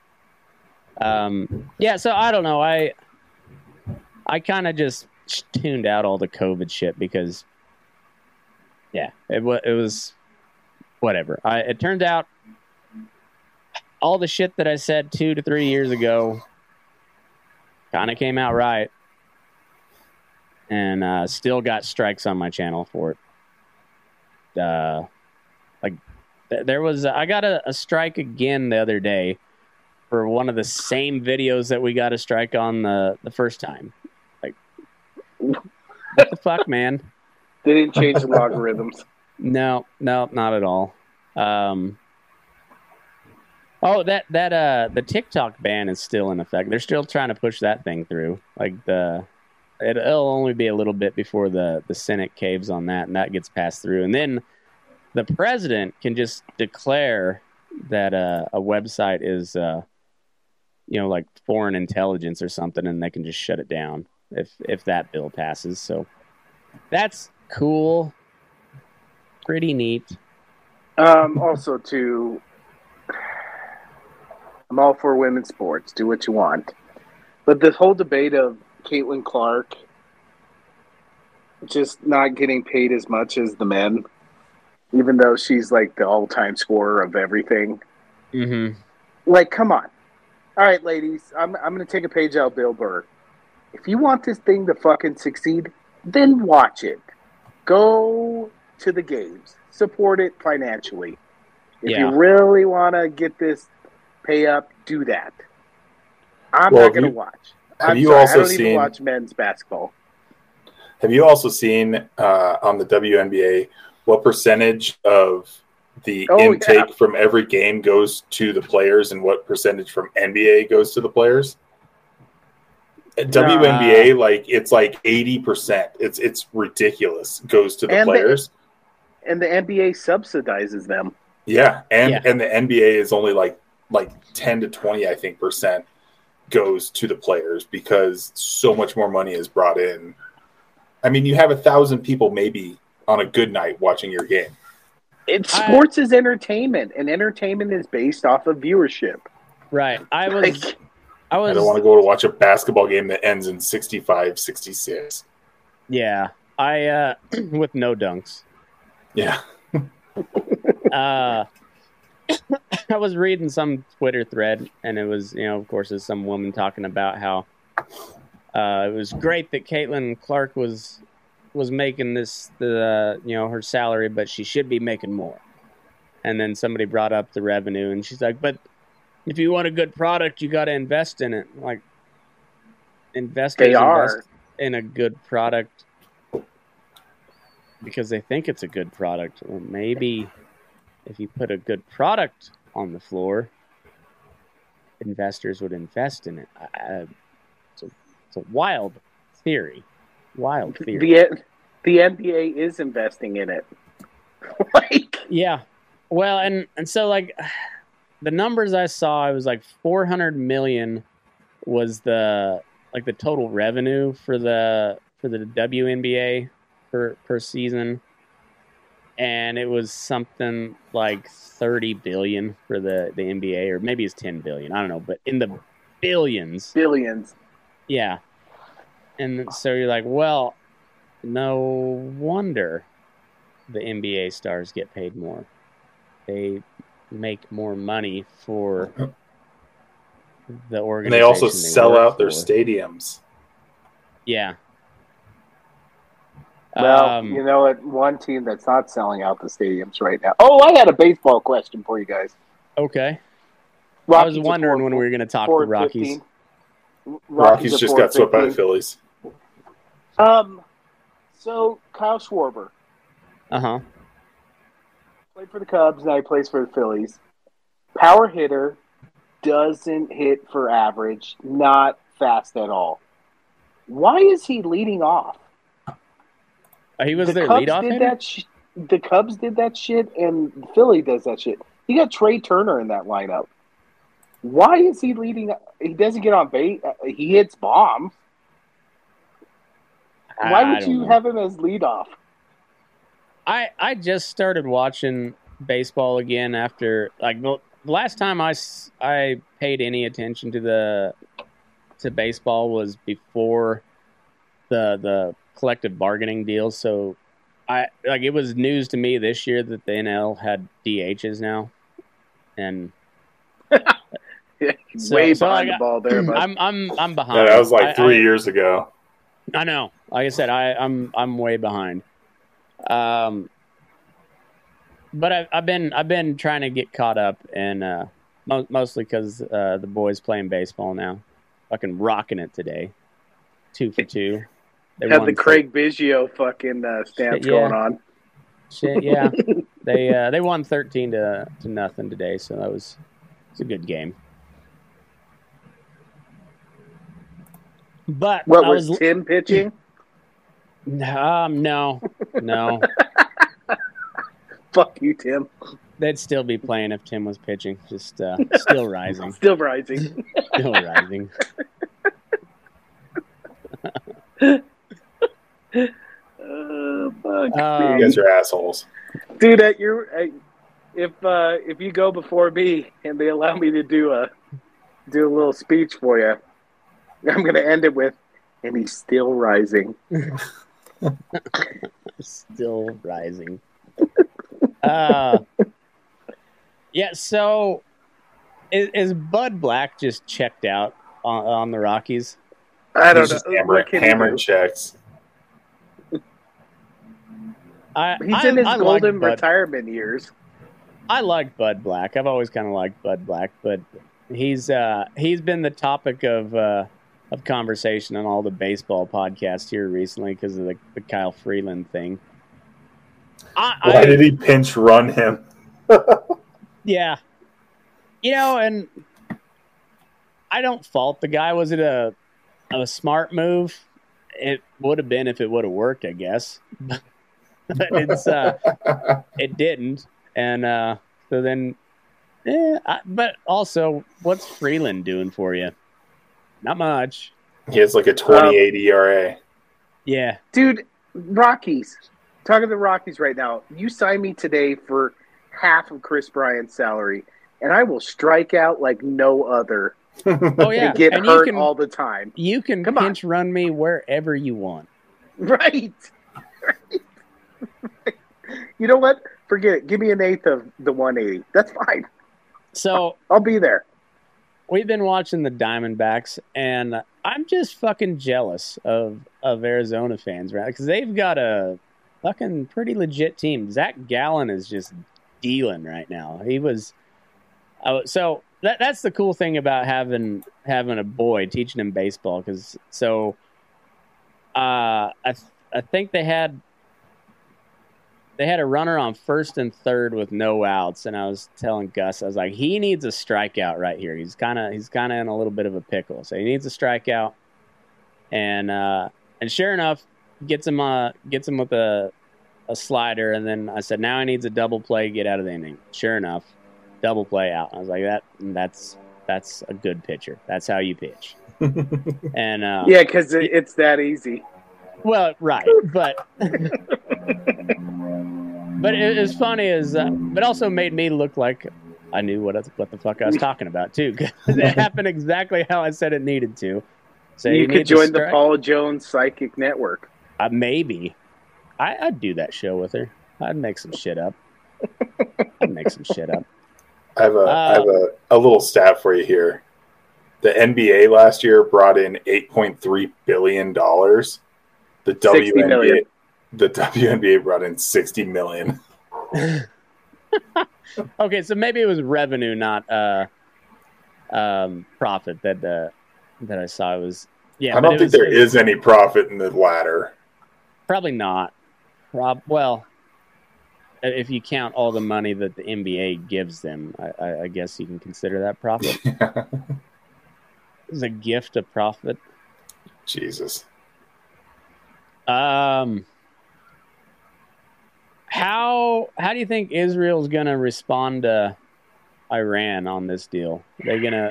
So I don't know. I kind of just tuned out all the COVID shit because, it was whatever. It turned out all the shit that I said 2 to 3 years ago kind of came out right, and still got strikes on my channel for it. Like There was I got a strike again the other day for one of the same videos that we got a strike on the first time. Like, what the fuck, man? They didn't change the logarithms. No, not at all. The TikTok ban is still in effect. They're still trying to push that thing through. Like it'll only be a little bit before the Senate caves on that, and that gets passed through, and then the president can just declare that a website is, like foreign intelligence or something, and they can just shut it down if that bill passes. So that's cool, pretty neat. Also, I'm all for women's sports. Do what you want, but this whole debate of Caitlin Clark just not getting paid as much as the men, even though she's like the all-time scorer of everything. Mm-hmm. Like, come on. All right, ladies, I'm going to take a page out of Bill Burr. If you want this thing to fucking succeed, then watch it. Go to the games. Support it financially. If you really want to get this pay up, do that. I'm not going to watch. I don't even watch men's basketball. Have you also seen on the WNBA what percentage of the intake from every game goes to the players and what percentage from NBA goes to the players? WNBA, it's like 80%. It's ridiculous. Goes to the players. And the NBA subsidizes them. Yeah, and the NBA is only like 10 to 20, I think, percent goes to the players because so much more money is brought in. I mean, you have 1,000 people maybe on a good night watching your game. Sports is entertainment, and entertainment is based off of viewership. Right. I don't want to go to watch a basketball game that ends in 65-66. Yeah. With no dunks. Yeah. I was reading some Twitter thread, and it was, of course, it's some woman talking about how it was great that Caitlin Clark was making her salary, but she should be making more. And then somebody brought up the revenue, and she's like, but if you want a good product, you got to invest in it. Like, investors invest in a good product because they think it's a good product. Well, maybe if you put a good product on the floor, investors would invest in it. It's a wild theory. The NBA is investing in it. Yeah. Well, and so the numbers I saw, it was like $400 million was the total revenue for the WNBA per season, and it was something like $30 billion for the NBA, or maybe it's $10 billion. I don't know, but in the billions. Yeah. And so you're like, well, no wonder the NBA stars get paid more. They make more money for the organization. And they also sell out their stadiums. Yeah. Well, you know what? One team that's not selling out the stadiums right now. Oh, I had a baseball question for you guys. Okay. Rockies I was wondering when we were going to talk the Rockies. Rockies just got swept by the Phillies. So Kyle Schwarber. Uh-huh. Played for the Cubs, now he plays for the Phillies. Power hitter, doesn't hit for average, not fast at all. Why is he leading off? He was their leadoff hitter? The Cubs did that shit, and Philly does that shit. You got Trey Turner in that lineup. Why is he leading? He doesn't get on base. He hits bombs. Why would you have him as leadoff? I just started watching baseball again after the last time I paid any attention to baseball was before the collective bargaining deal. So it was news to me this year that the NL had DHs now, and way behind the ball there. But I'm behind. Yeah, that was 3 years ago. I know. Like I said, I'm way behind. But I've been trying to get caught up, and mostly because the boys playing baseball now, fucking rocking it today, 2 for 2. They Had won the Craig Biggio fucking stance going on. Shit, yeah. They won 13 to nothing today, so it's a good game. But What was Tim pitching? No. Fuck you, Tim. They'd still be playing if Tim was pitching. Just still rising. Still rising. Still rising. Fuck You guys are assholes. Dude, if you go before me and they allow me to do a little speech for you, I'm gonna end it with, and he's still rising. Still rising. Yeah. So, is Bud Black just checked out on the Rockies? I don't He's know. just hammering checks. He's in his golden retirement years. I like Bud Black. I've always kind of liked Bud Black, but he's been the topic of conversation on all the baseball podcasts here recently because of the Kyle Freeland thing. Why did he pinch run him? Yeah. And I don't fault the guy. Was it a smart move? It would have been if it would have worked, I guess. But it didn't. And so then, but also, what's Freeland doing for you? Not much. He has like a 28 ERA. Yeah. Dude, Rockies. Talking to the Rockies right now. You sign me today for half of Chris Bryant's salary, and I will strike out like no other. Oh, yeah. And get hurt all the time. You can pinch run me wherever you want. Right. You know what? Forget it. Give me an eighth of the 180. That's fine. So I'll be there. We've been watching the Diamondbacks, and I'm just fucking jealous of Arizona fans, right? Because they've got a fucking pretty legit team. Zach Gallen is just dealing right now. He was so that's the cool thing about having a boy, teaching him baseball. Because I think they had a runner on first and third with no outs, and I was telling Gus, I was like, he needs a strikeout right here. He's kind of in a little bit of a pickle, so he needs a strikeout. And sure enough, gets him with a slider, and then I said, now he needs a double play, get out of the inning. Sure enough, double play out. I was like, that's a good pitcher. That's how you pitch. And yeah, because it's that easy. Well, right, but it was funny but also made me look like I knew what the fuck I was talking about too. It happened exactly how I said it needed to. So you could join the Paul Jones Psychic Network. Maybe. I'd do that show with her. I'd make some shit up. I have a little stat for you here. The NBA last year brought in $8.3 billion. The WNBA brought in $60 million. Okay, so maybe it was revenue, not profit that I saw. It was I don't think there is any profit in the latter. Probably not. Well, if you count all the money that the NBA gives them, I guess you can consider that profit. It's a gift of profit. Jesus. How do you think Israel's going to respond to Iran on this deal? I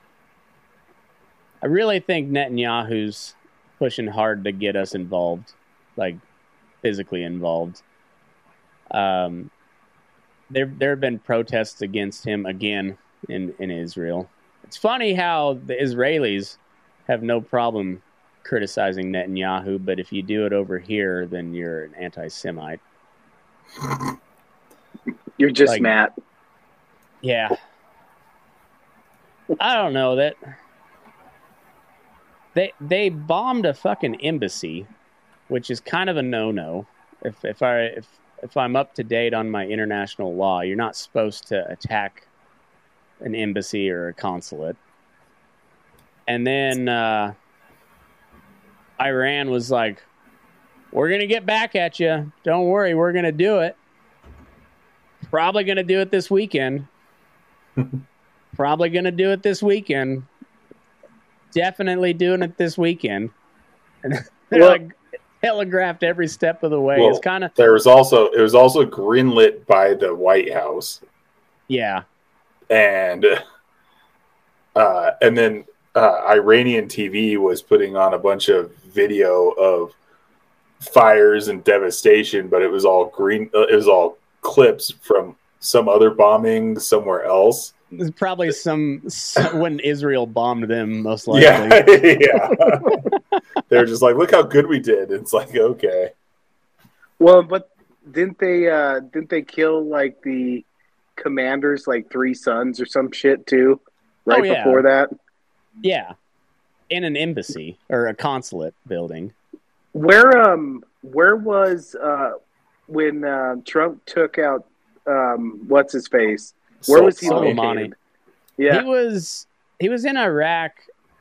really think Netanyahu's pushing hard to get us involved, like physically involved. There have been protests against him again in Israel. It's funny how the Israelis have no problem criticizing Netanyahu, but if you do it over here, then you're an anti-Semite. You're just Matt. Yeah. I don't know that they bombed a fucking embassy, which is kind of a no-no. If if I'm up to date on my international law, you're not supposed to attack an embassy or a consulate. And then Iran was like, we're going to get back at you. Don't worry, we're going to do it. Probably going to do it this weekend. Probably going to do it this weekend. Definitely doing it this weekend. And they're like telegraphed every step of the way. Well, it's kind of it was also greenlit by the White House. Yeah. And then Iranian TV was putting on a bunch of video of fires and devastation, but it was all it was all clips from some other bombing somewhere else. There's probably some when Israel bombed them, most likely. Yeah. They're just like, look how good we did. It's like, okay. Well, but didn't they kill like the commander's like 3 sons or some shit too? Right before that? Yeah. In an embassy or a consulate building. Where was when Trump took out what's his face? Where was he located? Yeah. He was in Iraq.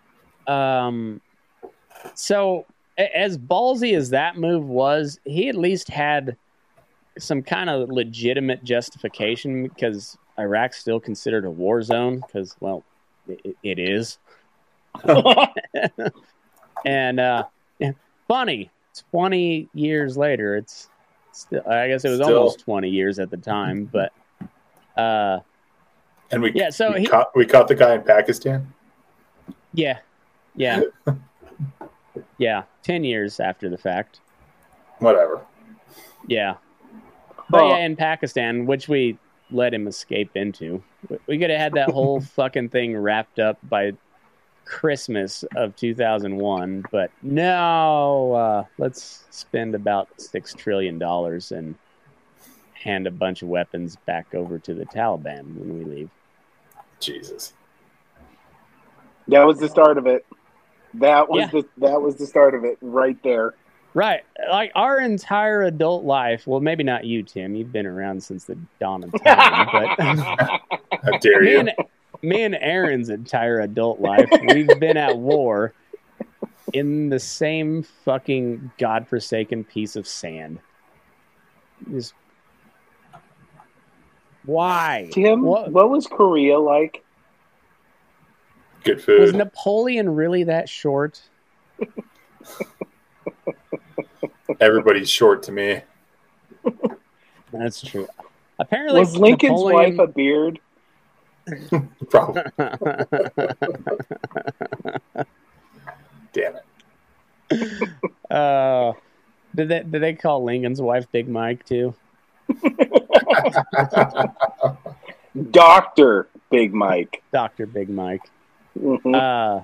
So as ballsy as that move was, he at least had some kind of legitimate justification because Iraq's still considered a war zone because, well, it is. And funny, 20 years later, it's still, I guess it was almost 20 years at the time, but and we we caught the guy in Pakistan. Yeah. 10 years after the fact. Whatever. Yeah. But in Pakistan, which we let him escape into. We could have had that whole fucking thing wrapped up by Christmas of 2001, but no, let's spend about $6 trillion and hand a bunch of weapons back over to the Taliban when we leave. Jesus. That was the start of it. That was the start of it right there. Right. Like our entire adult life. Well, maybe not you, Tim. You've been around since the dawn of time. But how dare you? Me and Aaron's entire adult life, we've been at war in the same fucking godforsaken piece of sand. Just why? Tim, what was Korea like? Good food. Was Napoleon really that short? Everybody's short to me. That's true. Apparently, was Lincoln's wife a beard? Probably. Damn it. Did they call Lincoln's wife Big Mike too? Dr. Big Mike. Dr. Big Mike. Mm-hmm.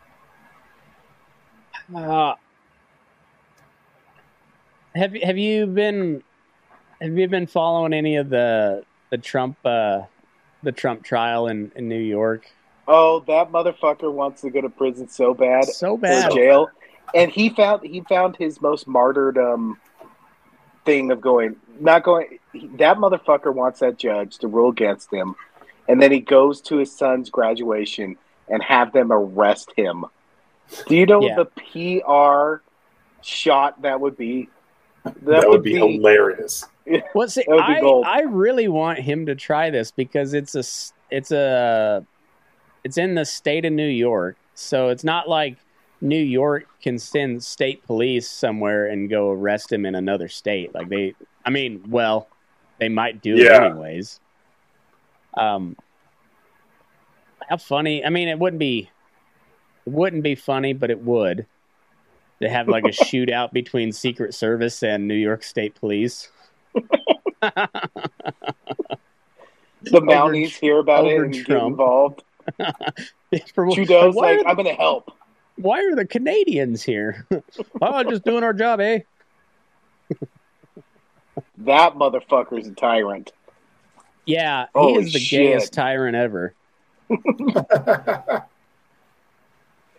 Have you been following any of the Trump trial in New York? Oh, that motherfucker wants to go to prison so bad. So bad. Or jail. And he found his most martyred thing of that motherfucker wants that judge to rule against him, and then he goes to his son's graduation and have them arrest him. Do you know the PR shot that would be? That would be hilarious. Well, see, I really want him to try this because it's in the state of New York, so it's not like New York can send state police somewhere and go arrest him in another state. Like they might do it anyways. How funny! I mean, it wouldn't be funny, but it would. To have like a shootout between Secret Service and New York State Police. The Mounties hear about it and get involved. Trudeau's like, I'm going to help. Why are the Canadians here? Oh, just doing our job, eh? That motherfucker's a tyrant. Yeah, he is the gayest tyrant ever.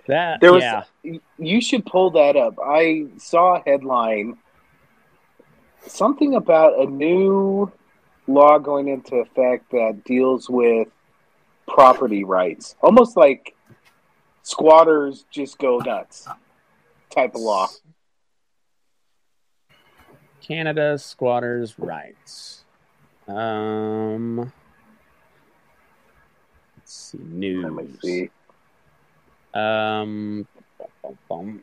You should pull that up. I saw a headline something about a new law going into effect that deals with property rights, almost like squatters just go nuts type of law. Canada squatters' rights. Let's see, news. Let me see. Bum, bum.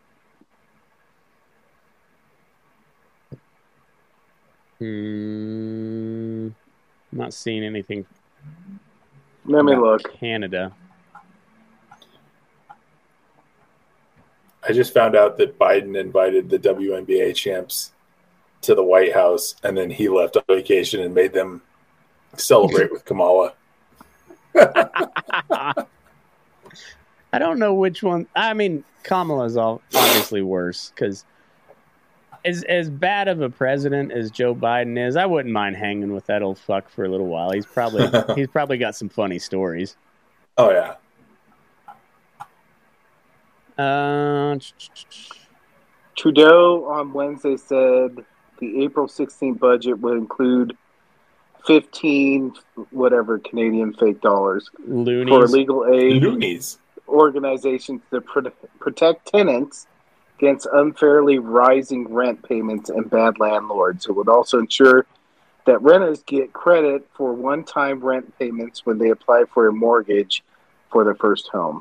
I'm not seeing anything. Let me about look. Canada. I just found out that Biden invited the WNBA champs to the White House, and then he left on vacation and made them celebrate with Kamala. I don't know which one. I mean, Kamala's obviously worse because as bad of a president as Joe Biden is, I wouldn't mind hanging with that old fuck for a little while. He's probably got some funny stories. Oh yeah. Trudeau on Wednesday said the April 16th budget would include 15 whatever Canadian fake dollars Loonies. for legal aid Loonies. organizations to protect tenants against unfairly rising rent payments and bad landlords. It would also ensure that renters get credit for one-time rent payments when they apply for a mortgage for their first home.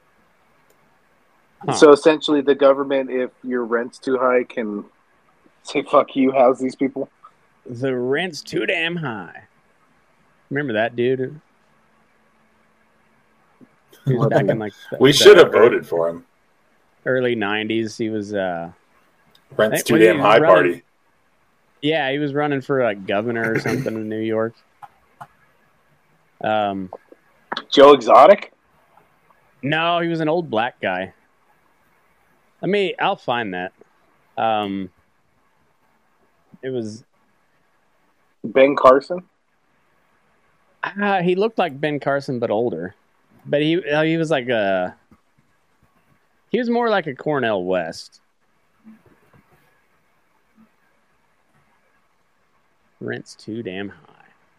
Huh. So essentially, the government, if your rent's too high, can say, fuck you, house these people. The rent's too damn high. Remember that dude? He was back in like We should have voted for him. early 90s. He was Rent's too when he damn was high running- party. Yeah, he was running for like governor or something in New York. Joe Exotic? No, he was an old black guy. I'll find that. It was Ben Carson? he looked like Ben Carson but older. But he was like he was more like a Cornel West. Rent's too damn high.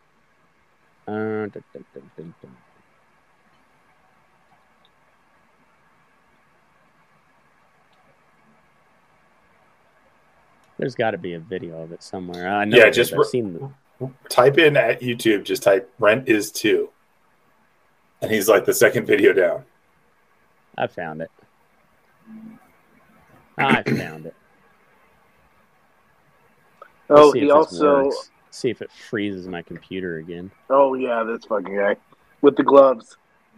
There's got to be a video of it somewhere. I know. Yeah, I've just seen type in at YouTube. Just type "rent is 2," and he's like the second video down. I found it. I found it. Oh, Let's see he if this also... works. See if it freezes my computer again. Oh, yeah, this fucking guy. With the gloves.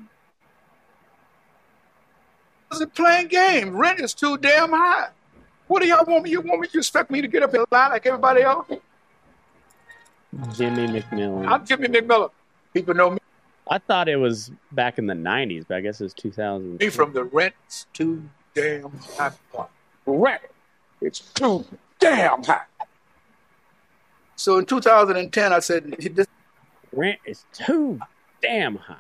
Wasn't playing game. Rent is too damn high. What do y'all want me? You expect me to get up in line like everybody else? Jimmy McMillan. I'm Jimmy McMillan. People know I thought it was back in the 90s, but I guess it's 2000. me from the rent's too damn high part. Rent, it's too damn high. So in 2010, I said, this Rent is too damn high.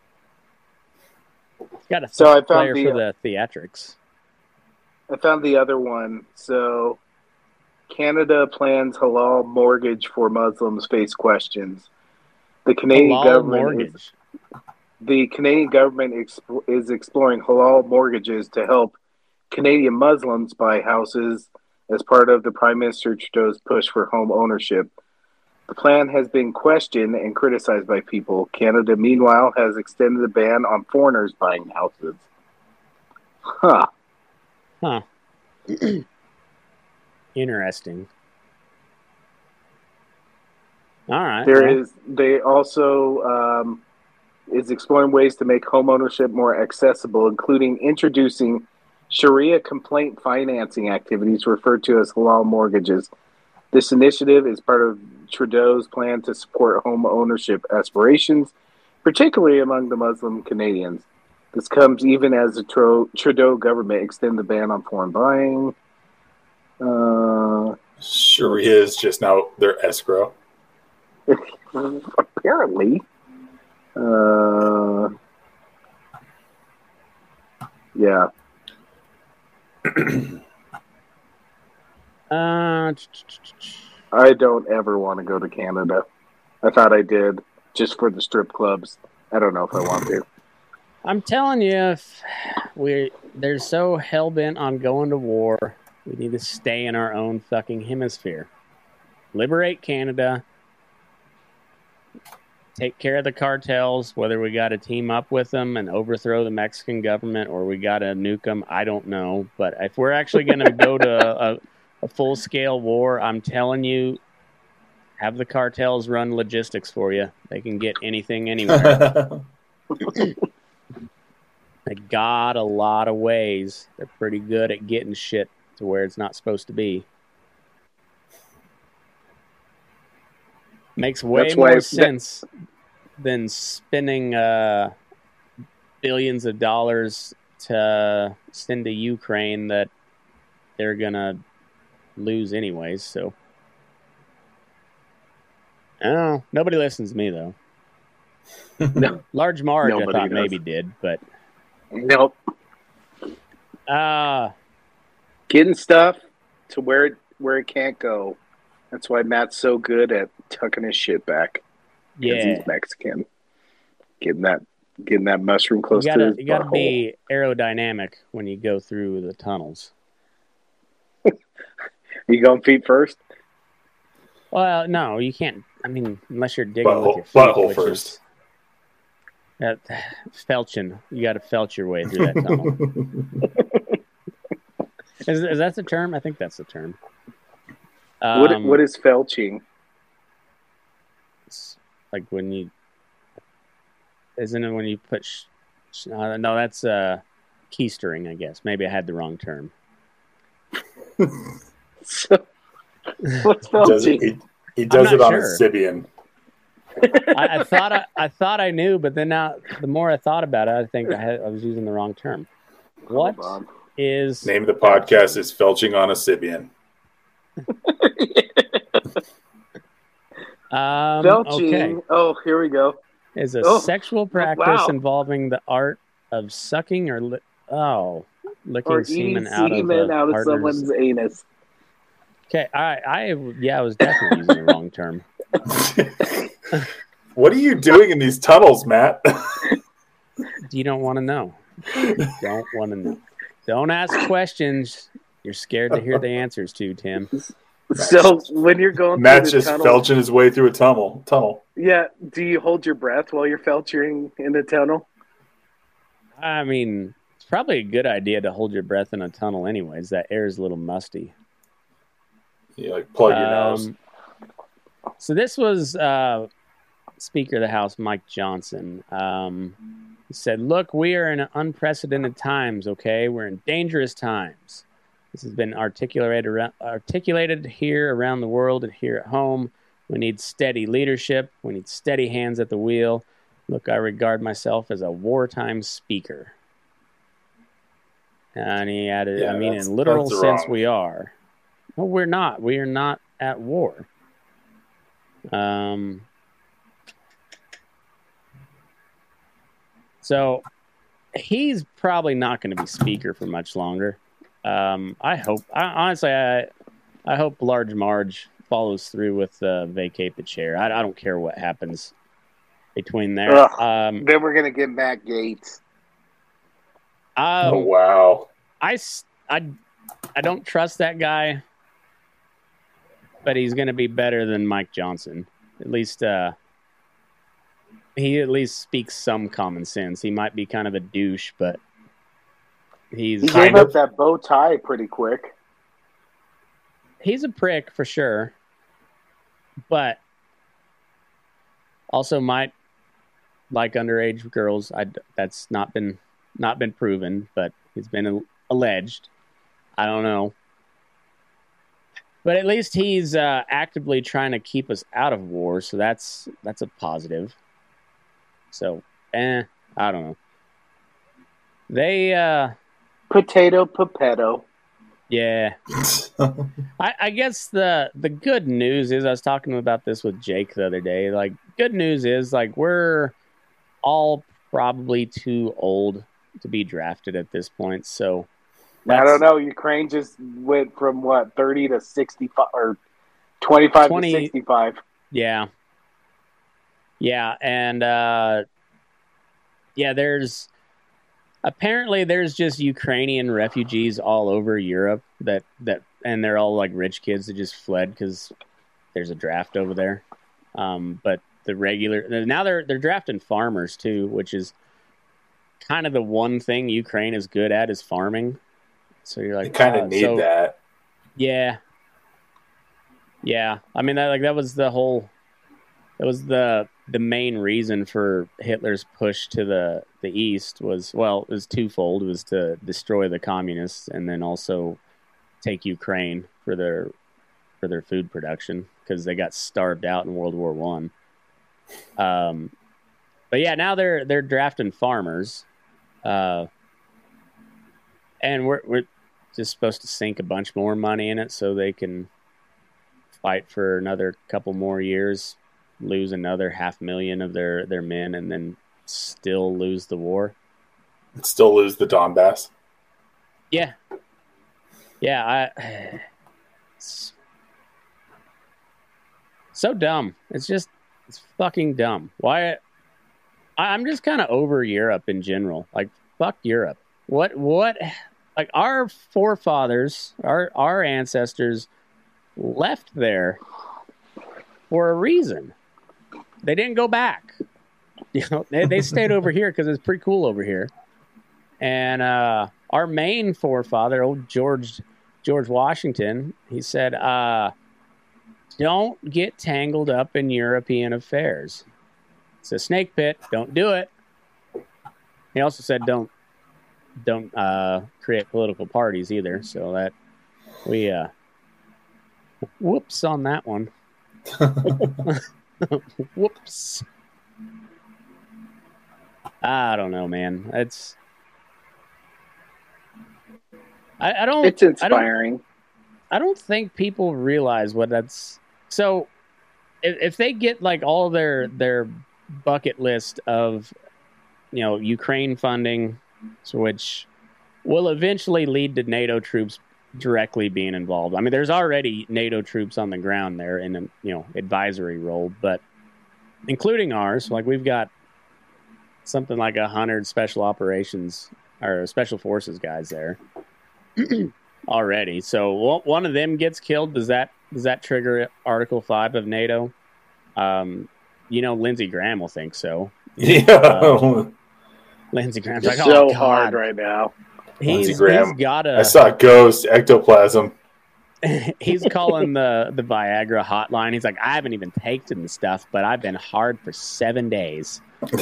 Got a So I found player the, for the theatrics. I found the other one. So Canada plans halal mortgage for Muslims face questions. The Canadian Halal government mortgage. the Canadian government is exploring halal mortgages to help Canadian Muslims buy houses as part of the Prime Minister Trudeau's push for home ownership. The plan has been questioned and criticized by people. Canada, meanwhile, has extended the ban on foreigners buying houses. Huh. Huh. Interesting. All right. They also is exploring ways to make home ownership more accessible, including introducing Sharia complaint financing activities referred to as halal mortgages. This initiative is part of Trudeau's plan to support home ownership aspirations, particularly among the Muslim Canadians. This comes even as the Trudeau government extend the ban on foreign buying. Sharia is just now their escrow. Apparently. Yeah. I don't ever want to go to Canada. I thought I did just for the strip clubs. I don't know if I want to. I'm telling you, if they're so hell-bent on going to war, we need to stay in our own fucking hemisphere. Liberate Canada. Take care of the cartels, whether we got to team up with them and overthrow the Mexican government or we got to nuke them, I don't know. But if we're actually going to go to a full-scale war, I'm telling you, have the cartels run logistics for you. They can get anything anywhere. They got a lot of ways. They're pretty good at getting shit to where it's not supposed to be. Makes way more sense than spending billions of dollars to send to Ukraine that they're going to lose anyways. So, I don't know. Nobody listens to me, though. No. Large Marge, I Nobody thought does. maybe did, but... Nope. Getting stuff to where it can't go. That's why Matt's so good at tucking his shit back. Because Yeah. he's Mexican. Getting that mushroom close to his You gotta butthole. be aerodynamic when you go through the tunnels. You going feet first? Well, no, you can't. I mean, unless you're digging with your feet. Butthole which first. is- felching. You got to felch your way through that tunnel. Is that the term? I think that's the term. What is felching? It's like when you... Isn't it when you put... no, that's keystering, I guess. Maybe I had the wrong term. What's felching? He does I'm it not on a sure. Sibian. I thought I knew, but then now the more I thought about it, I think I was using the wrong term. What is Name of the podcast is Felching on a Sibian. Felching. Okay. Oh, here we go. Is a Oh, sexual practice wow. involving the art of sucking or licking Or semen eating out of semen a out of partner's... someone's anus. Okay, I was definitely using the wrong term. What are you doing in these tunnels, Matt? You don't want to know. Don't want to know. Don't ask questions you're scared to hear the answers to, Tim. So when you're going Matt's through the just tunnel, felching his way through a tunnel. yeah, do you hold your breath while you're felching in the tunnel? I mean, it's probably a good idea to hold your breath in a tunnel anyways. That air is a little musty. You like plug your nose. So this was Speaker of the House, Mike Johnson. He said, look, we are in unprecedented times, okay? We're in dangerous times. This has been articulated here around the world and here at home. We need steady leadership. We need steady hands at the wheel. Look, I regard myself as a wartime speaker. And he added, Yeah, I mean, that's- in literal that's sense, wrong. we are. No, we're not. We are not at war. So he's probably not going to be speaker for much longer. I hope Large Marge follows through with vacate the chair. I don't care what happens between there. Then we're gonna get Matt Gaetz. Oh wow! I don't trust that guy, but he's going to be better than Mike Johnson. At least he at least speaks some common sense. He might be kind of a douche, but He gave up that bow tie pretty quick. He's a prick for sure, but also might like underage girls. That's not been proven, but it's been alleged. I don't know, but at least he's actively trying to keep us out of war, so that's a positive. So, I don't know. They potato. Yeah. I guess the good news is, I was talking about this with Jake the other day. Like, good news is, like, we're all probably too old to be drafted at this point. So I don't know. Ukraine just went from 30 to 65 or 25 20 to 65. Yeah. Yeah, and there's just Ukrainian refugees all over Europe that and they're all like rich kids that just fled because there's a draft over there. But now they're drafting farmers too, which is kind of the one thing Ukraine is good at is farming. So you're like, you kind of need that. Yeah. Yeah. I mean, that was the main reason for Hitler's push to the east it was twofold. It was to destroy the communists and then also take Ukraine for their food production because they got starved out in World War One. But yeah, now they're drafting farmers, and we're just supposed to sink a bunch more money in it so they can fight for another couple more years, lose another 500,000 of their men, and then still lose the war. Still lose the Donbass. Yeah. It's so dumb. It's fucking dumb. Why? I'm just kind of over Europe in general. Like, fuck Europe. What? Like, our forefathers, our ancestors left there for a reason. They didn't go back. They stayed over here because it's pretty cool over here. And our main forefather, old George Washington, he said, don't get tangled up in European affairs. It's a snake pit. Don't do it. He also said don't create political parties either. So that we whoops on that one. Whoops. I don't know, man. I don't. It's inspiring. I don't think people realize what that's. So, if they get like all their bucket list of, Ukraine funding, which will eventually lead to NATO troops directly being involved. I mean, there's already NATO troops on the ground there in an advisory role, but including ours, like we've got something like 100 special operations or special forces guys there already. So one of them gets killed. Does that trigger Article 5 of NATO? Lindsey Graham will think so. Yeah. Lindsey Graham's like, so hard right now. Lindsey Graham. He's got I saw Ghost Ectoplasm. He's calling the Viagra hotline. He's like, I haven't even taken the stuff, but I've been hard for 7 days.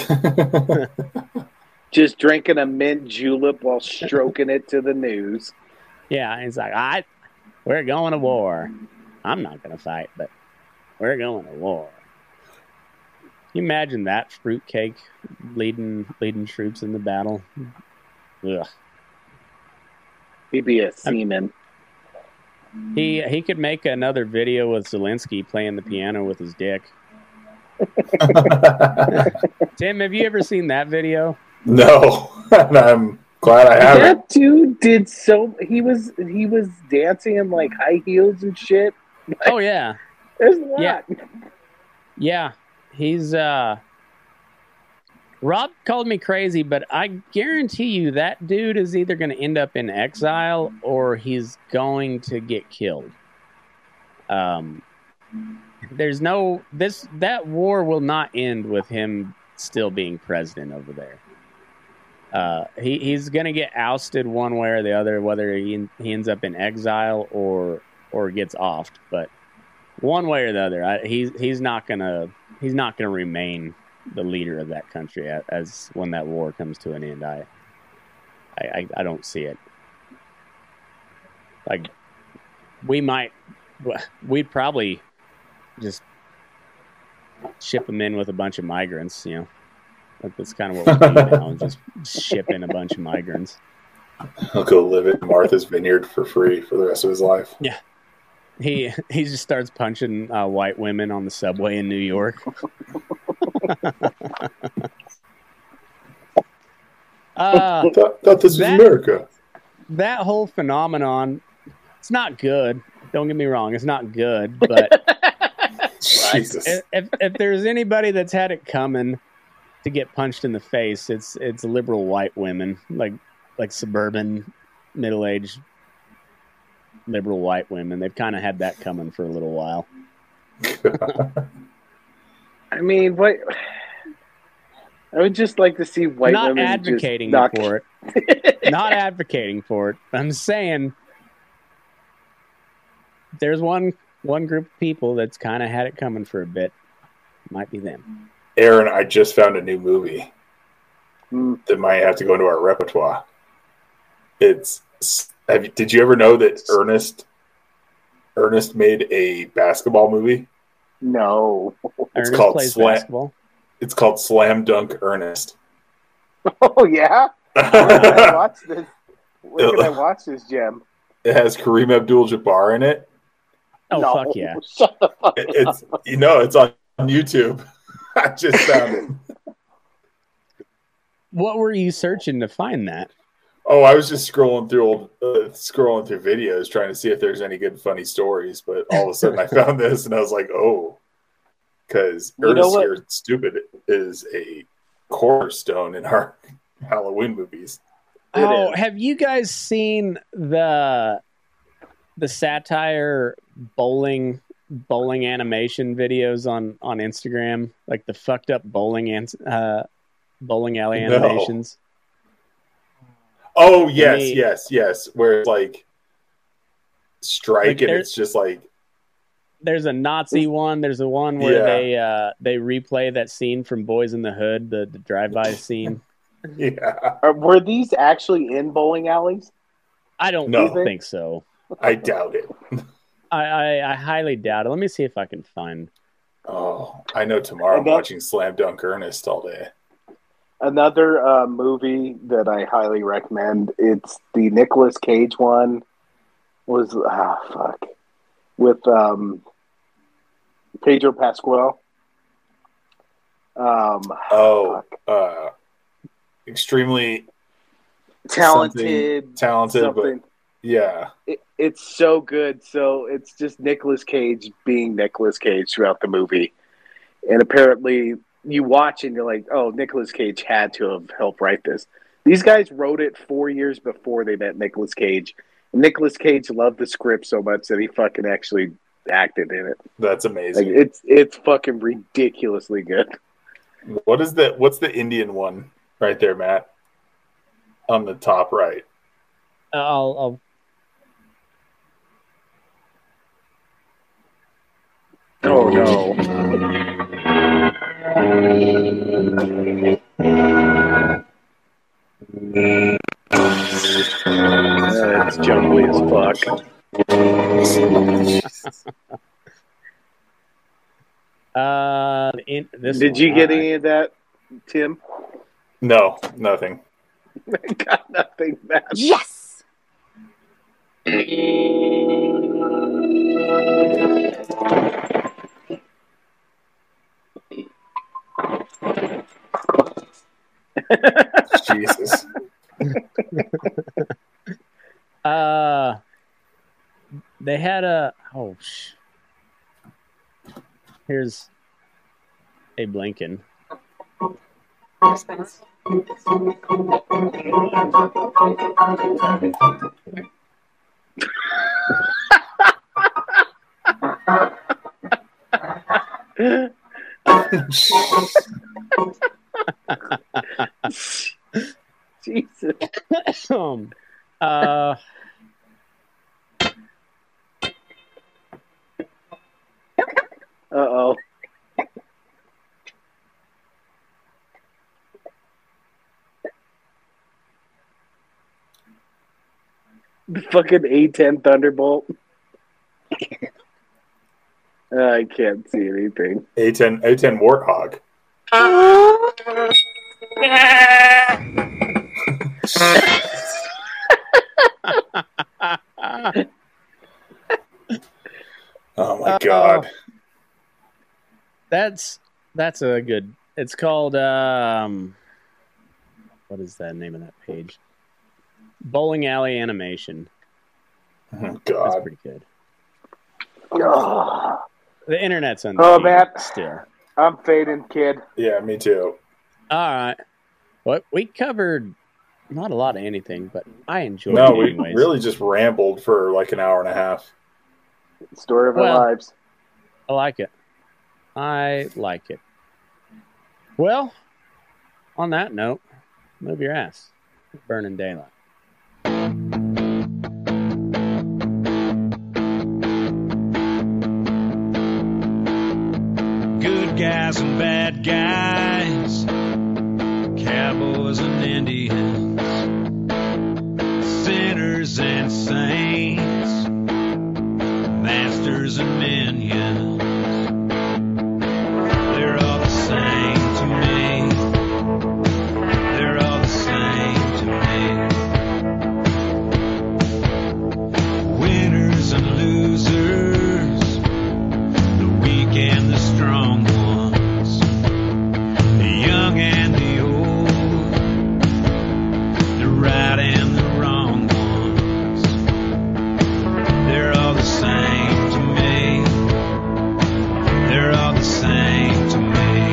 Just drinking a mint julep while stroking it to the news. Yeah, he's like, we're going to war. I'm not going to fight, but we're going to war. Can you imagine that fruitcake leading troops in the battle? Ugh. He'd be a seaman. He could make another video with Zelensky playing the piano with his dick. Tim, have you ever seen that video? No, and I'm glad I haven't. That dude did he was dancing in like high heels and shit. Oh yeah, there's a lot. Yeah. He's Rob called me crazy, but I guarantee you that dude is either going to end up in exile or he's going to get killed. There's that war will not end with him still being president over there. He's going to get ousted one way or the other, whether he ends up in exile or gets offed. But one way or the other, he's not gonna remain the leader of that country as when that war comes to an end. I don't see it. Like we'd probably just ship them in with a bunch of migrants. That's kind of what we're doing now. Just ship in a bunch of migrants. He'll go live at Martha's Vineyard for free for the rest of his life. Yeah. He just starts punching white women on the subway in New York. Thought this was America. That whole phenomenon, it's not good. Don't get me wrong, it's not good, but Jesus. if there's anybody that's had it coming to get punched in the face, it's liberal white women, like suburban, middle-aged liberal white women. They've kind of had that coming for a little while. I mean, what? I would just like to see white Not women advocating just for it. Not advocating for it. I'm saying there's one group of people that's kind of had it coming for a bit. Might be them. Aaron, I just found a new movie that might have to go into our repertoire. Did you ever know that Ernest made a basketball movie? No. It's Ernest called plays basketball. It's called Slam Dunk Ernest. Oh yeah. Where can I watch this? Where can I watch this, Jim? It has Kareem Abdul-Jabbar in it. Oh, No. fuck yeah. Shut the fuck It's up. it's on YouTube. I just found it. What were you searching to find that? Oh, I was just scrolling through videos trying to see if there's any good funny stories, but all of a sudden I found this and I was like, oh, because You know Ernest what? Scared Stupid is a cornerstone in our Halloween movies. Oh, have you guys seen the satire bowling animation videos on Instagram, like the fucked up bowling alley No. animations? Oh yes. Where it's like strike Like and there- it's just like There's a Nazi one. There's a one where they replay that scene from Boys in the Hood, the drive-by scene. yeah. Were these actually in bowling alleys? I don't No. think so. I doubt it. I highly doubt it. Let me see if I can find. Oh, I know tomorrow I'm And that- watching Slam Dunk Ernest all day. Another movie that I highly recommend. It's the Nicolas Cage one. Was with Pedro Pascal. Extremely Talented, but something. yeah. It's so good. So it's just Nicolas Cage being Nicolas Cage throughout the movie. And apparently you watch and you're like, oh, Nicolas Cage had to have helped write this. These guys wrote it 4 years before they met Nicolas Cage. And Nicolas Cage loved the script so much that he fucking actually acted in it. That's amazing. Like it's fucking ridiculously good. What's the Indian one right there, Matt? On the top right. I'll Oh no. It's jumbly as fuck. Did you get any of that, Tim? No, nothing. Got nothing, man. Yes. Jesus. They had a here's Abe Lincoln. Jesus. Uh-oh. The fucking A-10 Thunderbolt. I can't see anything. A10 Warthog. Oh my god. That's a good. It's called what is that name of that page? Bowling Alley Animation. Oh That's god. pretty good. Oh, The internet's on. oh man, still. I'm fading, kid. Yeah, me too. All right. Well, we covered not a lot of anything, but I enjoyed No, it we anyways. really just rambled for like an hour and a half. Story of our Well, lives. I like it. I like it. Well, on that note, move your ass. Burning daylight. Good guys and bad guys, cowboys and Indians, sinners and saints, masters and minions. They're all the same to me. They're all the same to me. Winners and losers, the weak and the strong ones, the young and the old, the right and the wrong ones. They're all the same to me. They're all the same to me.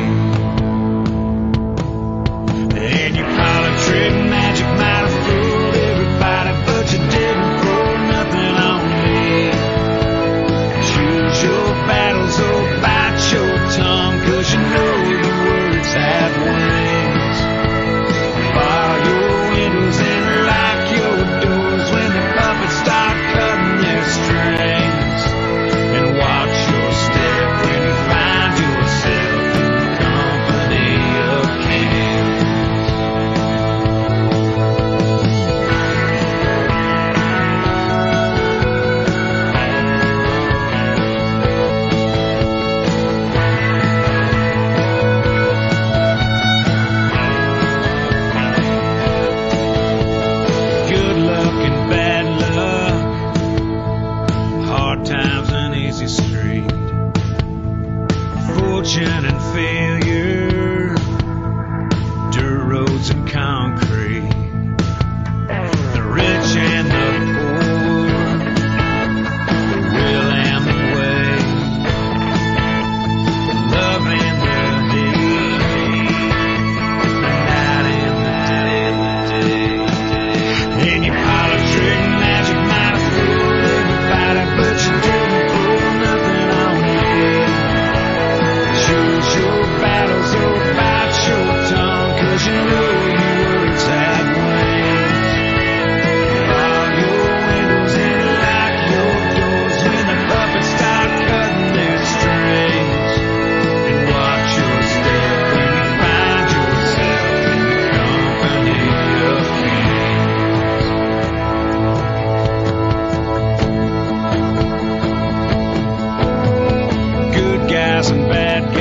And you call a trick magic might have fooled everybody, but you didn't pull nothing on me. Choose your battles, oh, bite your tongue, 'cause you know the words have wings. Bar your windows and lock your doors when the puppets start cutting their strings. And watch your step when you find yourself in the company of kings. Good luck and bad luck, hard times and easy street, fortune and failure, dirt roads and concrete, the rich and the poor, the will and the way, the love and the hate, the night and the day. And you pile of trick magic might have fooled everybody, but you didn't pull nothing on me. Choose your battles, oh, bite your tongue, 'cause you know your words have wings. Bar your windows and lock your doors when the puppets start cutting their strings. And watch your step when you find yourself in the company of kings. Good guys and bad